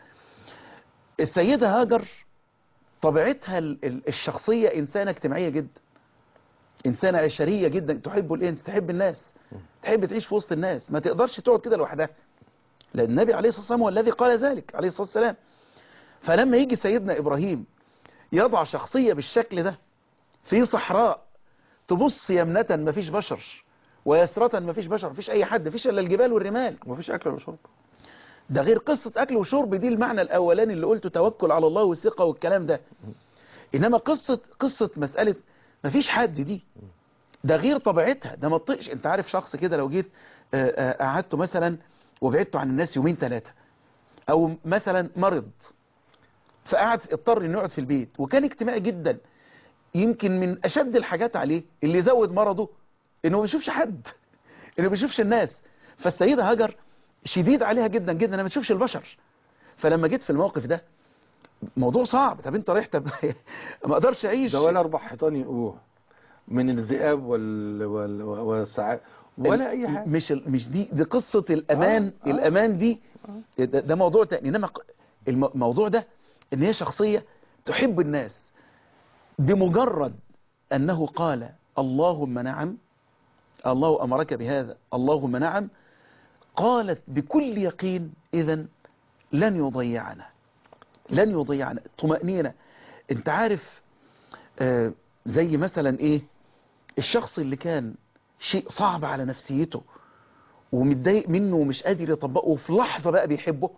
السيدة هاجر طبيعتها الشخصية إنسانة اجتماعية جدا، إنسانة عشرية جدا، تحب الإنس، تحب الناس، تحب تعيش في وسط الناس، ما تقدرش تقعد كده لوحدها، لأن النبي عليه الصلاة والسلام هو الذي قال ذلك عليه الصلاة والسلام. فلما يجي سيدنا إبراهيم يضع شخصية بالشكل ده في صحراء، تبص يمنة ما فيش بشر ويسرة ما فيش بشر، ما فيش أي حد، ما فيش إلا الجبال والرمال، ما فيش أكل ولا شرب. ده غير قصة أكل وشرب، دي المعنى الأولاني اللي قلته، توكل على الله والثقة والكلام ده. إنما قصة قصة مسألة ما فيش حد دي، ده غير طبيعتها، ده ما تطيقش. أنت عارف شخص كده لو جيت قعدته مثلا وبعدته عن الناس يومين ثلاثة، أو مثلا مرض فقعد اضطر انه يقعد في البيت وكان اجتماعي جدا، يمكن من اشد الحاجات عليه اللي يزود مرضه انه ما بيشوفش حد، انه ما بيشوفش الناس. فالسيدة هاجر شديد عليها جدا جدا انها ما تشوفش البشر. فلما جيت في الموقف ده موضوع صعب، طب انت رايح، طب ما اقدرش اعيش، ده ولا اربع حيطان يقوه من الذئاب وال وال والسعاد ولا اي حاجه. مش مش دي دي قصة الامان. آه. الامان دي ده, ده موضوع تاني. انما الموضوع ده ان هي شخصية تحب الناس، بمجرد انه قال اللهم نعم، الله امرك بهذا، اللهم نعم، قالت بكل يقين اذا لن يضيعنا، لن يضيعنا. طمأنينة. انت عارف آه زي مثلا ايه الشخص اللي كان شيء صعب على نفسيته ومتضايق منه ومش قادر يطبقه، وفي لحظة بقى بيحبه،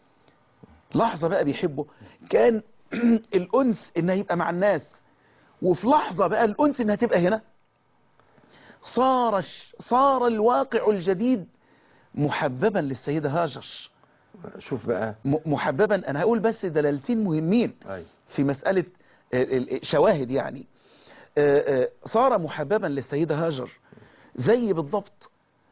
لحظة بقى بيحبه، كان الأنس إنها يبقى مع الناس، وفي لحظة بقى الأنس إنها تبقى هنا. صار صار الواقع الجديد محببا للسيدة هاجر. شوف بقى محببا. أنا هقول بس دلالتين مهمين في مسألة شواهد، يعني صار محببا للسيدة هاجر زي بالضبط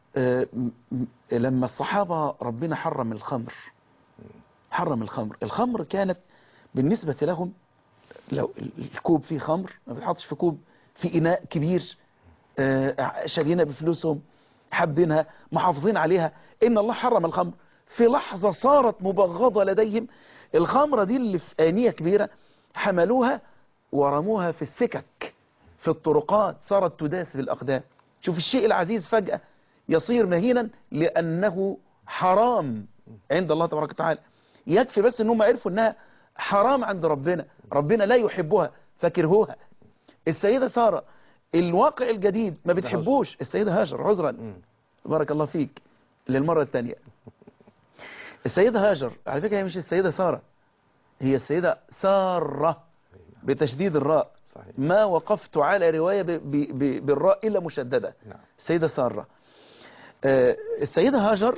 لما الصحابة ربنا حرم الخمر، حرم الخمر. الخمر كانت بالنسبة لهم، لو الكوب فيه خمر ما بتحطش في كوب، في إناء كبير شارينها بفلوسهم، حابينها، محافظين عليها. إن الله حرم الخمر، في لحظة صارت مبغضة لديهم. الخمرة دي اللي في آنية كبيرة حملوها ورموها في السكك، في الطرقات، صارت تداس في الأقدام. شوف الشيء العزيز فجأة يصير مهينا لأنه حرام عند الله تبارك وتعالى. يكفي بس انهم عرفوا انها حرام عند ربنا، ربنا لا يحبها فكرهوها. السيدة سارة الواقع الجديد ما بتحبوش، السيدة هاجر عذرا بارك الله فيك للمرة الثانية. السيدة هاجر على فكرة هي مش السيدة سارة، هي السيدة سارة بتشديد الراء. صحيح. ما وقفت على رواية ب ب ب بالراء إلا مشددة. نعم. السيدة سارة. آه السيدة هاجر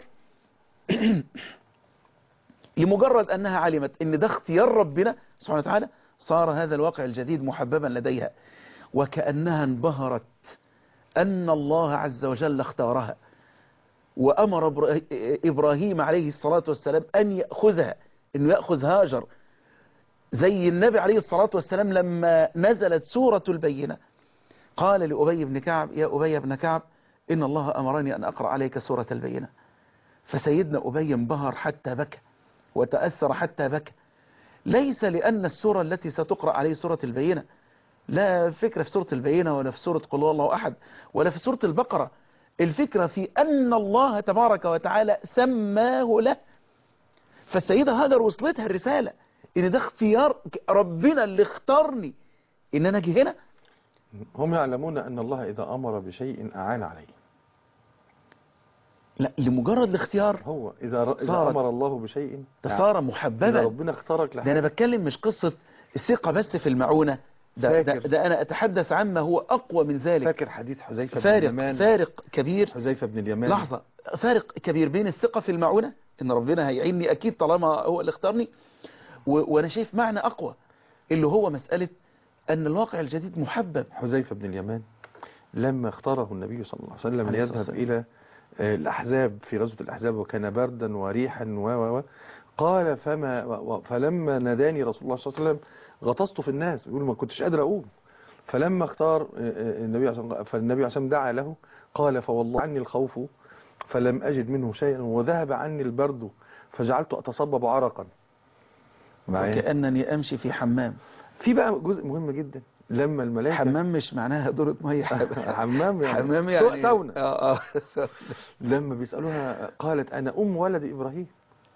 لمجرد أنها علمت أن ده اختيار ربنا سبحانه وتعالى، صار هذا الواقع الجديد محببا لديها، وكأنها انبهرت أن الله عز وجل اختارها. وأمر إبراهيم عليه الصلاة والسلام أن يأخذها، أنه يأخذ هاجر، زي النبي عليه الصلاة والسلام لما نزلت سورة البينة قال لأبي بن كعب: يا أبي بن كعب إن الله أمرني أن أقرأ عليك سورة البينة. فسيدنا أبي انبهر حتى بكى وتأثر حتى بكى، ليس لأن السورة التي ستقرأ عليه سورة البينة، لا فكرة في سورة البينة ولا في سورة قل هو الله أحد ولا في سورة البقرة، الفكرة في أن الله تبارك وتعالى سماه له. فالسيدة هاجر وصلتها الرسالة إن ده اختيار ربنا اللي اختارني إن أنا أجي هنا. هم يعلمون أن الله إذا أمر بشيء أعان عليه. لا، لمجرد الاختيار. هو إذا, ر... إذا أمر الله بشيء صار محببا. إذا ربنا اختارك لحاجة. ده أنا بتكلم مش قصة الثقة بس في المعونة، ده, ده, ده أنا أتحدث عما هو أقوى من ذلك. فاكر حديث حذيفة بن فارق اليمان؟ فارق كبير. حذيفة بن اليمان، لحظة، فارق كبير بين الثقة في المعونة إن ربنا هيعيني أكيد طالما هو اللي اختارني، و... وأنا شايف معنى أقوى اللي هو مسألة أن الواقع الجديد محبب. حذيفة بن اليمان لما اختاره النبي صلى الله عليه وسلم ليذهب إلى الأحزاب في غزوة الأحزاب وكان بردا وريحا و و و قال فما فلما ناداني رسول الله صلى الله عليه وسلم غطست في الناس، بيقول ما كنتش قادر أقوم. فلما اختار النبي فالنبي عليه الصلاة دعا له قال فوالله عني الخوف فلم أجد منه شيئا وذهب عني البرد فجعلت أتصبب عرقا. وكأنني أمشي في حمام. في بقى جزء مهم جدا لما الملائكة، حمام مش معناها دورة مية، حمام يعني حمام يعني سونا. آه آه. لما بيسألوها قالت أنا أم ولد إبراهيم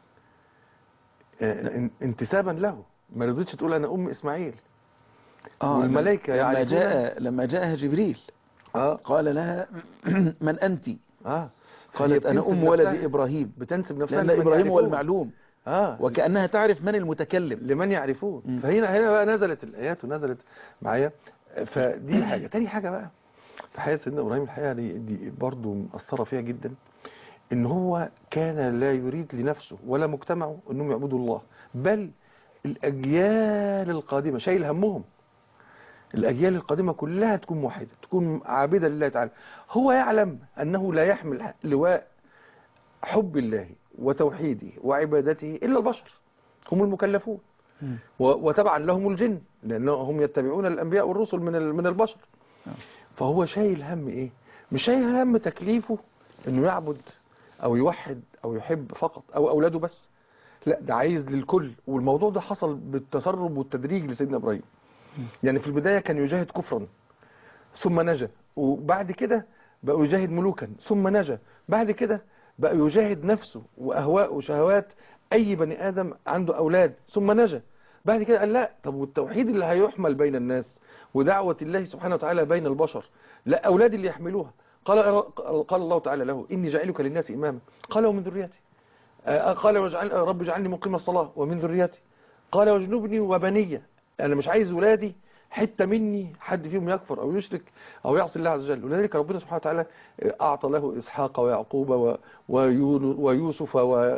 انتسابا له، ما رضيتش تقول أنا أم إسماعيل. آه والملائكة لما جاء لما جاءها جبريل آه قال لها من أنت؟ آه قالت أنا أم ولد إبراهيم، بتنسب نفسها لأن إبراهيم هو المعلوم، آه وكأنها تعرف من المتكلم لمن يعرفون. فهنا هنا بقى نزلت الآيات ونزلت معايا. فدي حاجة. تاني حاجة بقى في حياة سيدنا إبراهيم الحقيقة دي, دي برضو مأثرة فيها جدا، إن هو كان لا يريد لنفسه ولا مجتمعه أنهم يعبدوا الله، بل الأجيال القادمة شايل همهم، الأجيال القادمة كلها تكون موحدة، تكون عابدة لله تعالى. هو يعلم أنه لا يحمل لواء حب الله وتوحيده وعبادته إلا البشر، هم المكلفون، وتبعا لهم الجن لأنهم يتبعون الأنبياء والرسل من من البشر. فهو شايل هم إيه؟ مش شايل هم تكليفه إنه يعبد أو يوحد أو يحب فقط أو أولاده بس، لا ده عايز للكل. والموضوع ده حصل بالتسرب والتدريج لسيدنا إبراهيم. يعني في البداية كان يجاهد كفرا ثم نجا، وبعد كده بقى يجاهد ملوكا ثم نجا، بعد كده بقى يجاهد نفسه وأهواء وشهوات أي بني آدم عنده أولاد ثم نجا. بعد كده قال لا، طب والتوحيد اللي هيحمل بين الناس ودعوة الله سبحانه وتعالى بين البشر، لا أولاد اللي يحملوها. قال قال الله تعالى له إني جاعلك للناس إماما، قال ومن ذريتي، قال وجعل رب اجعلني مقيم الصلاة ومن ذريتي، قال واجنبني وبني، أنا مش عايز ولادي حتى مني حد فيهم يكفر أو يشرك أو يعصي الله عز وجل. ولذلك ربنا سبحانه وتعالى أعطى له إسحاق ويعقوب ويوسف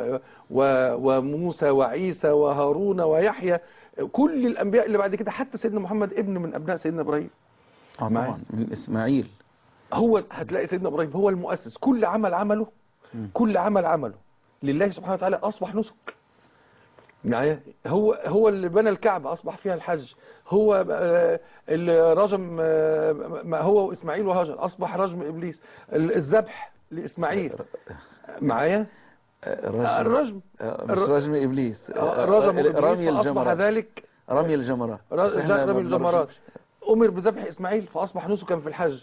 وموسى وعيسى وهارون ويحيى، كل الأنبياء اللي بعد كده، حتى سيدنا محمد ابن من أبناء سيدنا إبراهيم آه طبعا من إسماعيل. هو هتلاقي سيدنا إبراهيم هو المؤسس، كل عمل عمله كل عمل عمله لله سبحانه وتعالى أصبح نسك. يعني هو هو اللي بنى الكعبة أصبح فيها الحج، هو اللي رجم هو وإسماعيل وهاجر أصبح رجم إبليس، الذبح لإسماعيل معايا الرجم مش رجم إبليس، رجم رمي الجمرات، ذلك رمي الجمرات رمي الجمرات أمر بذبح إسماعيل فأصبح نسكا في الحج.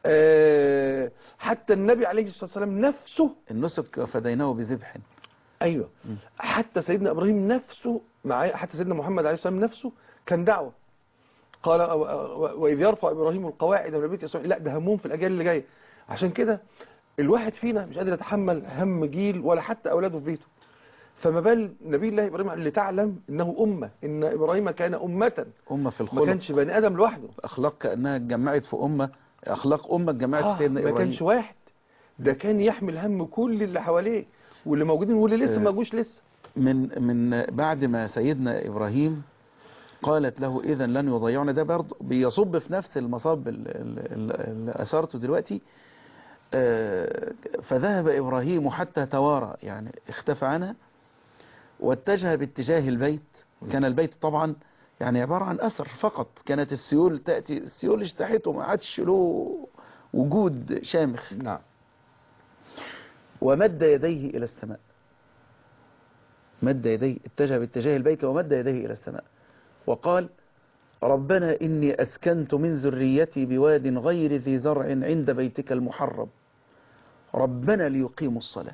حتى النبي عليه الصلاة والسلام نفسه النسك فديناه بذبح. أيوة. حتى سيدنا إبراهيم نفسه معايا، حتى سيدنا محمد عليه السلام نفسه كان دعوة. قال وإذ يرفع إبراهيم القواعد من البيت إسرائيل، لا ده همهم في الأجيال اللي جاية. عشان كده الواحد فينا مش قادر يتحمل هم جيل ولا حتى أولاده في بيته، فما بال نبي الله إبراهيم اللي تعلم إنه أمة، إن إبراهيم كان أمة أمة في الخلق، ما كانش بني آدم لوحده، أخلاق كأنها اتجمعت في أمة، أخلاق أمة اتجمعت آه في سيدنا إبراهيم. ما كانش واحد، ده كان يحمل هم كل اللي حواليه واللي موجودين واللي لسه ما جوش لسه. من من بعد ما سيدنا إبراهيم قالت له إذا لن يضيعنا، ده برضه بيصب في نفس المصاب اللي أثرته دلوقتي. آه، فذهب إبراهيم حتى توارى، يعني اختفى عنها، واتجه باتجاه البيت. كان البيت طبعا يعني عبارة عن أثر فقط، كانت السيول تأتي، السيول اجتاحته، ما عادش له وجود شامخ. نعم. ومد يديه إلى السماء، مد يديه، اتجه باتجاه البيت ومد يديه إلى السماء وقال: ربنا إني أسكنت من ذريتي بواد غير ذي زرع عند بيتك المحرم ربنا ليقيموا الصلاة.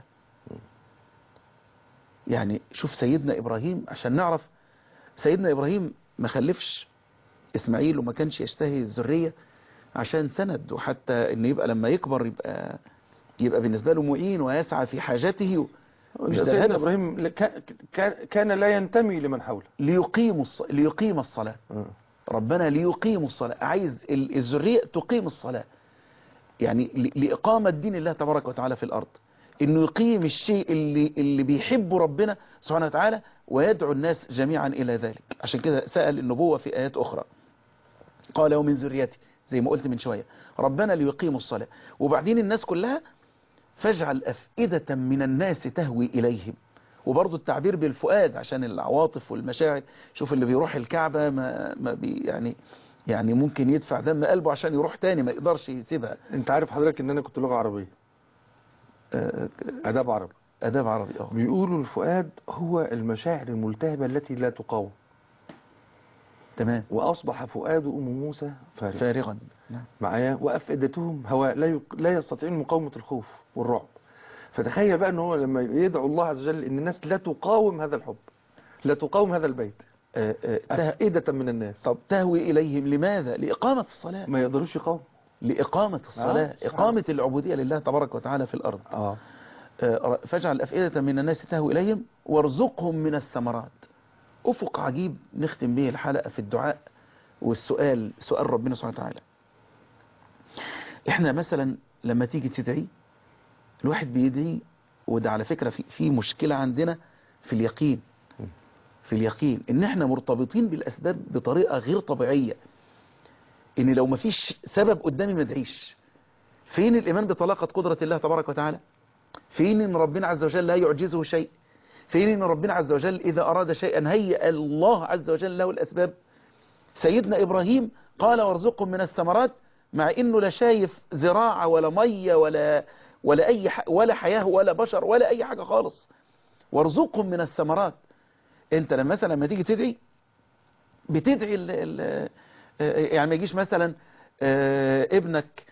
يعني شوف سيدنا إبراهيم، عشان نعرف سيدنا إبراهيم ما خلفش إسماعيل وما كانش يشتهي الذرية عشان سند، وحتى إن يبقى لما يكبر يبقى يبقى بالنسبة له معين ويسعى في حاجته، مش ده سيدنا الهدف. إبراهيم كان لا ينتمي لمن حوله. ليقيم الص... ليقيم الصلاة. م. ربنا ليقيموا الصلاة، عايز الذرية تقيم الصلاة، يعني لإقامة دين الله تبارك وتعالى في الأرض، إنه يقيم الشيء اللي اللي بيحبه ربنا سبحانه وتعالى ويدعو الناس جميعا إلى ذلك. عشان كده سأل النبوة في آيات أخرى، قال ومن ذريتي، زي ما قلت من شوية، ربنا ليقيموا الصلاة. وبعدين الناس كلها فاجعل أفئدة من الناس تهوي إليهم، وبرضو التعبير بالفؤاد عشان العواطف والمشاعر. شوف اللي بيروح الكعبة ما, ما بي يعني يعني ممكن يدفع دم قلبه عشان يروح تاني، ما يقدرش يسيبها. انت عارف حضرتك ان انا كنت لغة عربية، آه، اداب عربي. أداب عربي. اه بيقولوا الفؤاد هو المشاعر الملتهبة التي لا تقاوم. تمام. وأصبح فؤاد أم موسى فارغا, فارغا. نعم. معايا، وأفئدتهم هواء لا يق... لا يستطيعون مقاومة الخوف والرعب. فتخيل بقى ان هو لما يدعو الله عز وجل ان الناس لا تقاوم هذا الحب، لا تقاوم هذا البيت، آه، آه، ته... أفئدة من الناس. طب تهوي إليهم لماذا؟ لإقامة الصلاة، ما يقدروش يقاوم، لإقامة الصلاة، آه، إقامة العبودية لله تبارك وتعالى في الأرض. آه. آه، فاجعل أفئدة من الناس تهوي إليهم وارزقهم من الثمرات. أفق عجيب نختم به الحلقة في الدعاء والسؤال، سؤال ربنا سبحانه وتعالى. احنا مثلا لما تيجي تدعي، الواحد بيدعي، وده على فكرة في, في مشكلة عندنا في اليقين، في اليقين ان احنا مرتبطين بالأسباب بطريقة غير طبيعية، ان لو ما فيش سبب قدامي ما ادعيش. فين الإيمان بطلاقة قدرة الله تبارك وتعالى؟ فين ان ربنا عز وجل لا يعجزه شيء؟ فين ان ربنا عز وجل إذا أراد شيئا هيئ الله عز وجل له الأسباب؟ سيدنا إبراهيم قال وارزقهم من الثمرات، مع إنه لا شايف زراعة ولا مية ولا ولا أي ح... ولا حياة ولا بشر ولا أي حاجة خالص. وارزقهم من الثمرات. أنت لما مثلا لما تيجي تدعي بتدعي ال... ال... يعني ما يجيش مثلا ابنك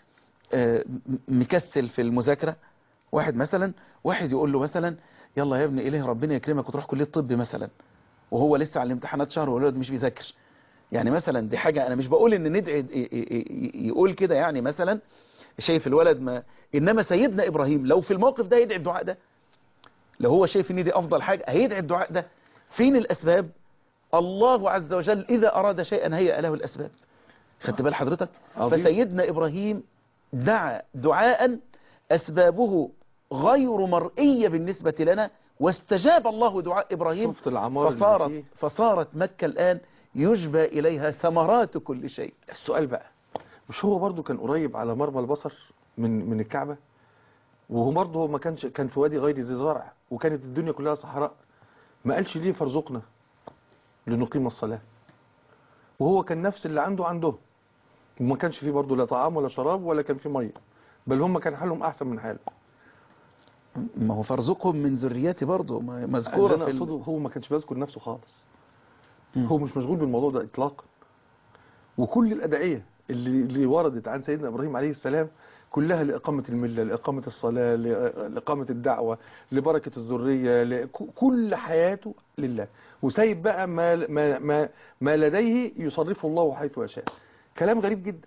مكسل في المذاكرة، واحد مثلا واحد يقول له مثلا يلا يا ابني إليه ربنا يكرمك وتروح كلية طب مثلا، وهو لسه على الامتحانات شهر والولد مش بيذاكر. يعني مثلا دي حاجة أنا مش بقول إن ندعي يقول كده، يعني مثلا شايف الولد ما، إنما سيدنا إبراهيم لو في الموقف ده يدعي الدعاء ده، لو هو شايف إن دي أفضل حاجة هيدعي الدعاء ده. فين الأسباب؟ الله عز وجل إذا أراد شيئا هيئ له الأسباب. خدت بال حضرتك؟ فسيدنا إبراهيم دعا دعاء أسبابه غير مرئية بالنسبة لنا، واستجاب الله دعاء إبراهيم، فصارت, فصارت مكة الآن يجبى إليها ثمرات كل شيء. السؤال بقى، مش هو برضو كان قريب على مرمى البصر من من الكعبة؟ وهو برضو هو ما كانش، كان في وادي غير ذي زرع وكانت الدنيا كلها صحراء، ما قالش ليه فارزقنا لنقيم الصلاة؟ وهو كان نفس اللي عنده عنده، وما كانش فيه برضو لا طعام ولا شراب ولا كان فيه مية، بل هم كان حالهم أحسن من حاله. ما هو فارزقهم من ذريتي برضو مذكورة في ال... هو ما كانش بيذكر نفسه خالص، هو مش مشغول بالموضوع ده إطلاقا. وكل الأدعية اللي, اللي وردت عن سيدنا إبراهيم عليه السلام كلها لإقامة الملة، لإقامة الصلاة، لإقامة الدعوة، لبركة الذرية، لكل حياته لله، وسايب بقى ما, ما, ما, ما لديه يصرفه الله حيث يشاء. كلام غريب جدا،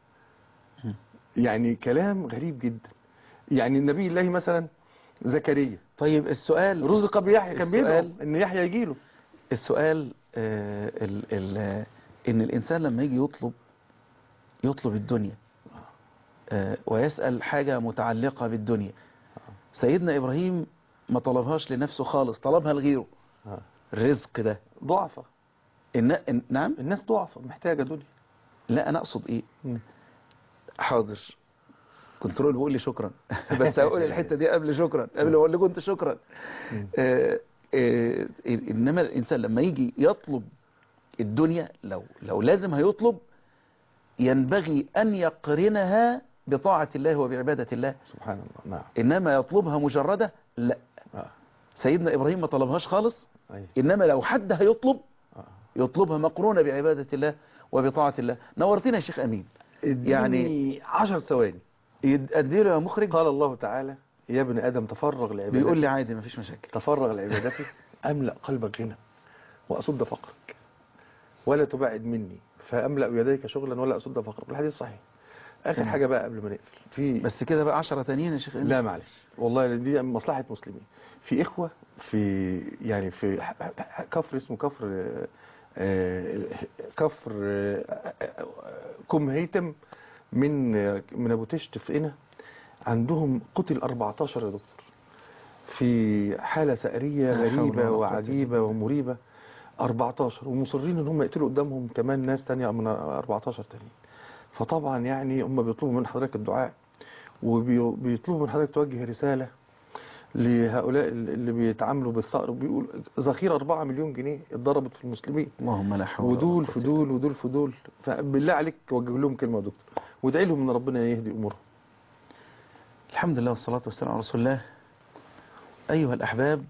يعني كلام غريب جدا. يعني النبي الله مثلا زكريا، طيب السؤال رزق بيحيى، كان بيدعو ان يحيى يجيله. السؤال آه ال ال ان الانسان لما يجي يطلب يطلب الدنيا آه ويسأل حاجة متعلقة بالدنيا، سيدنا ابراهيم ما طلبهاش لنفسه خالص، طلبها لغيره. الرزق ده ضعفة. إن... نعم الناس ضعفة محتاجة دنيا. لا انا اقصد ايه م. حاضر، كنترول بيقول لي شكرا بس هقول الحته دي قبل شكرا، قبل ما اقول لكم انت شكرا. آه آه انما الانسان لما يجي يطلب الدنيا، لو لو لازم هيطلب، ينبغي ان يقرنها بطاعه الله وبعباده الله سبحان الله. نعم. انما يطلبها مجرده لا. آه. سيدنا ابراهيم ما طلبهاش خالص. أي. انما لو حد هيطلب آه. يطلبها مقرونه بعباده الله وبطاعه الله. نورتنا يا شيخ امين. يعني عشر ثواني اديله يا مخرج. قال الله تعالى يا ابن ادم تفرغ لعبادتي، بيقول لي عادي مفيش مشاكل، تفرغ لعبادتي املا قلبك غنى واصد فقرك ولا تبعد مني فاملا يديك شغلا ولا اصد فقرك. الحديث صحيح. اخر حاجه بقى قبل ما نقفل في بس كده بقى عشرة تانيين يا شيخ امين. لا معلش والله دي مصلحه مسلمين. في اخوه في يعني في كفر اسمه كفر كفر كم هيتم من من ابو تشت في قنا، عندهم قتل أربعتاشر يا دكتور في حاله ثأريه غريبه وعجيبه ومريبه. أربعتاشر ومصرين ان هم يقتلوا قدامهم كمان ناس تانية من أربعتاشر تانيين. فطبعا يعني هم بيطلبوا من حضرتك الدعاء وبيطلبوا من حضرتك توجه رساله لهؤلاء اللي بيتعاملوا بالثأر. بيقول ذخيره أربعة مليون جنيه اتضربت في المسلمين، اللهم لا حول ولا قوة ودول فدول ودول فدول. فبالله عليك وجه لهم كلمه يا دكتور وادعي لهم ان ربنا يهدي امورهم. الحمد لله والصلاه والسلام على رسول الله. ايها الاحباب،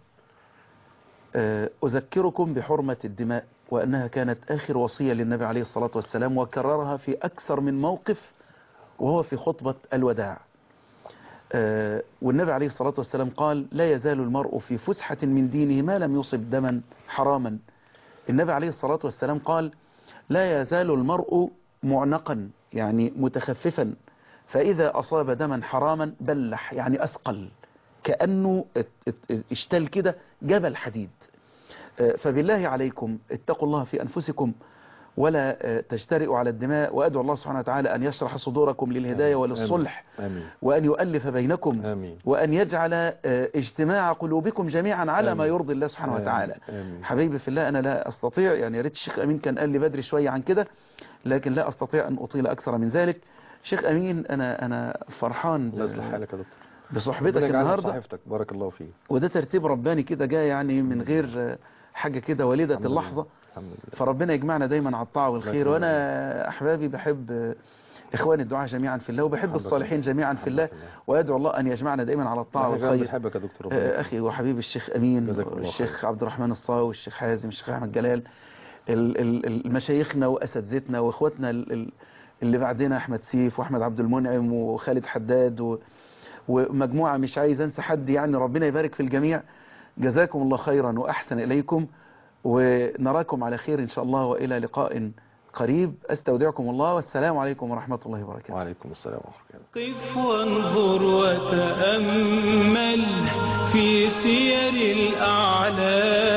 اذكركم بحرمه الدماء وانها كانت اخر وصيه للنبي عليه الصلاه والسلام، وكررها في اكثر من موقف وهو في خطبه الوداع. والنبي عليه الصلاة والسلام قال لا يزال المرء في فسحة من دينه ما لم يصب دما حراما. النبي عليه الصلاة والسلام قال لا يزال المرء معنقا يعني متخففا، فإذا أصاب دما حراما بلح يعني أثقل، كأنه اشتل كده جبل حديد. فبالله عليكم اتقوا الله في أنفسكم ولا تجترئوا على الدماء، وأدعو الله سبحانه وتعالى أن يشرح صدوركم للهداية وللصلح، آمين. وأن يؤلف بينكم، آمين. وأن يجعل اجتماع قلوبكم جميعا على آمين. ما يرضي الله سبحانه آمين. وتعالى. آمين. حبيبي في الله، أنا لا أستطيع، يعني يا ريت الشيخ أمين كان قال لي بدري شوية عن كده، لكن لا أستطيع أن أطيل أكثر من ذلك. شيخ أمين أنا أنا فرحان الله يصلح حالك يا دكتور بصحبتك النهارده، صحيفتك بارك الله فيك. وده ترتيب رباني كده جاي يعني من غير حاجة كده وليدة اللحظة. فربنا يجمعنا دايما على الطاعة والخير. وأنا أحبابي بحب إخواني الدعاء جميعا في الله، وبحب الصالحين جميعا في الله، وأدعو الله أن يجمعنا دايما على الطاعة والخير. بحبك يا دكتور أخي وحبيبي الشيخ أمين والشيخ عبد الرحمن الصاوي والشيخ حازم والشيخ أحمد جلال، المشايخنا وأساتذتنا وإخواتنا اللي بعدنا، أحمد سيف وأحمد عبد المنعم وخالد حداد ومجموعة مش عايز أنسى حد، يعني ربنا يبارك في الجميع. جزاكم الله خيرا وأحسن إليكم، ونراكم على خير إن شاء الله، وإلى لقاء قريب. أستودعكم الله والسلام عليكم ورحمة الله وبركاته. وعليكم السلام ورحمة الله. قف وانظر وتأمل في سير الأعلام.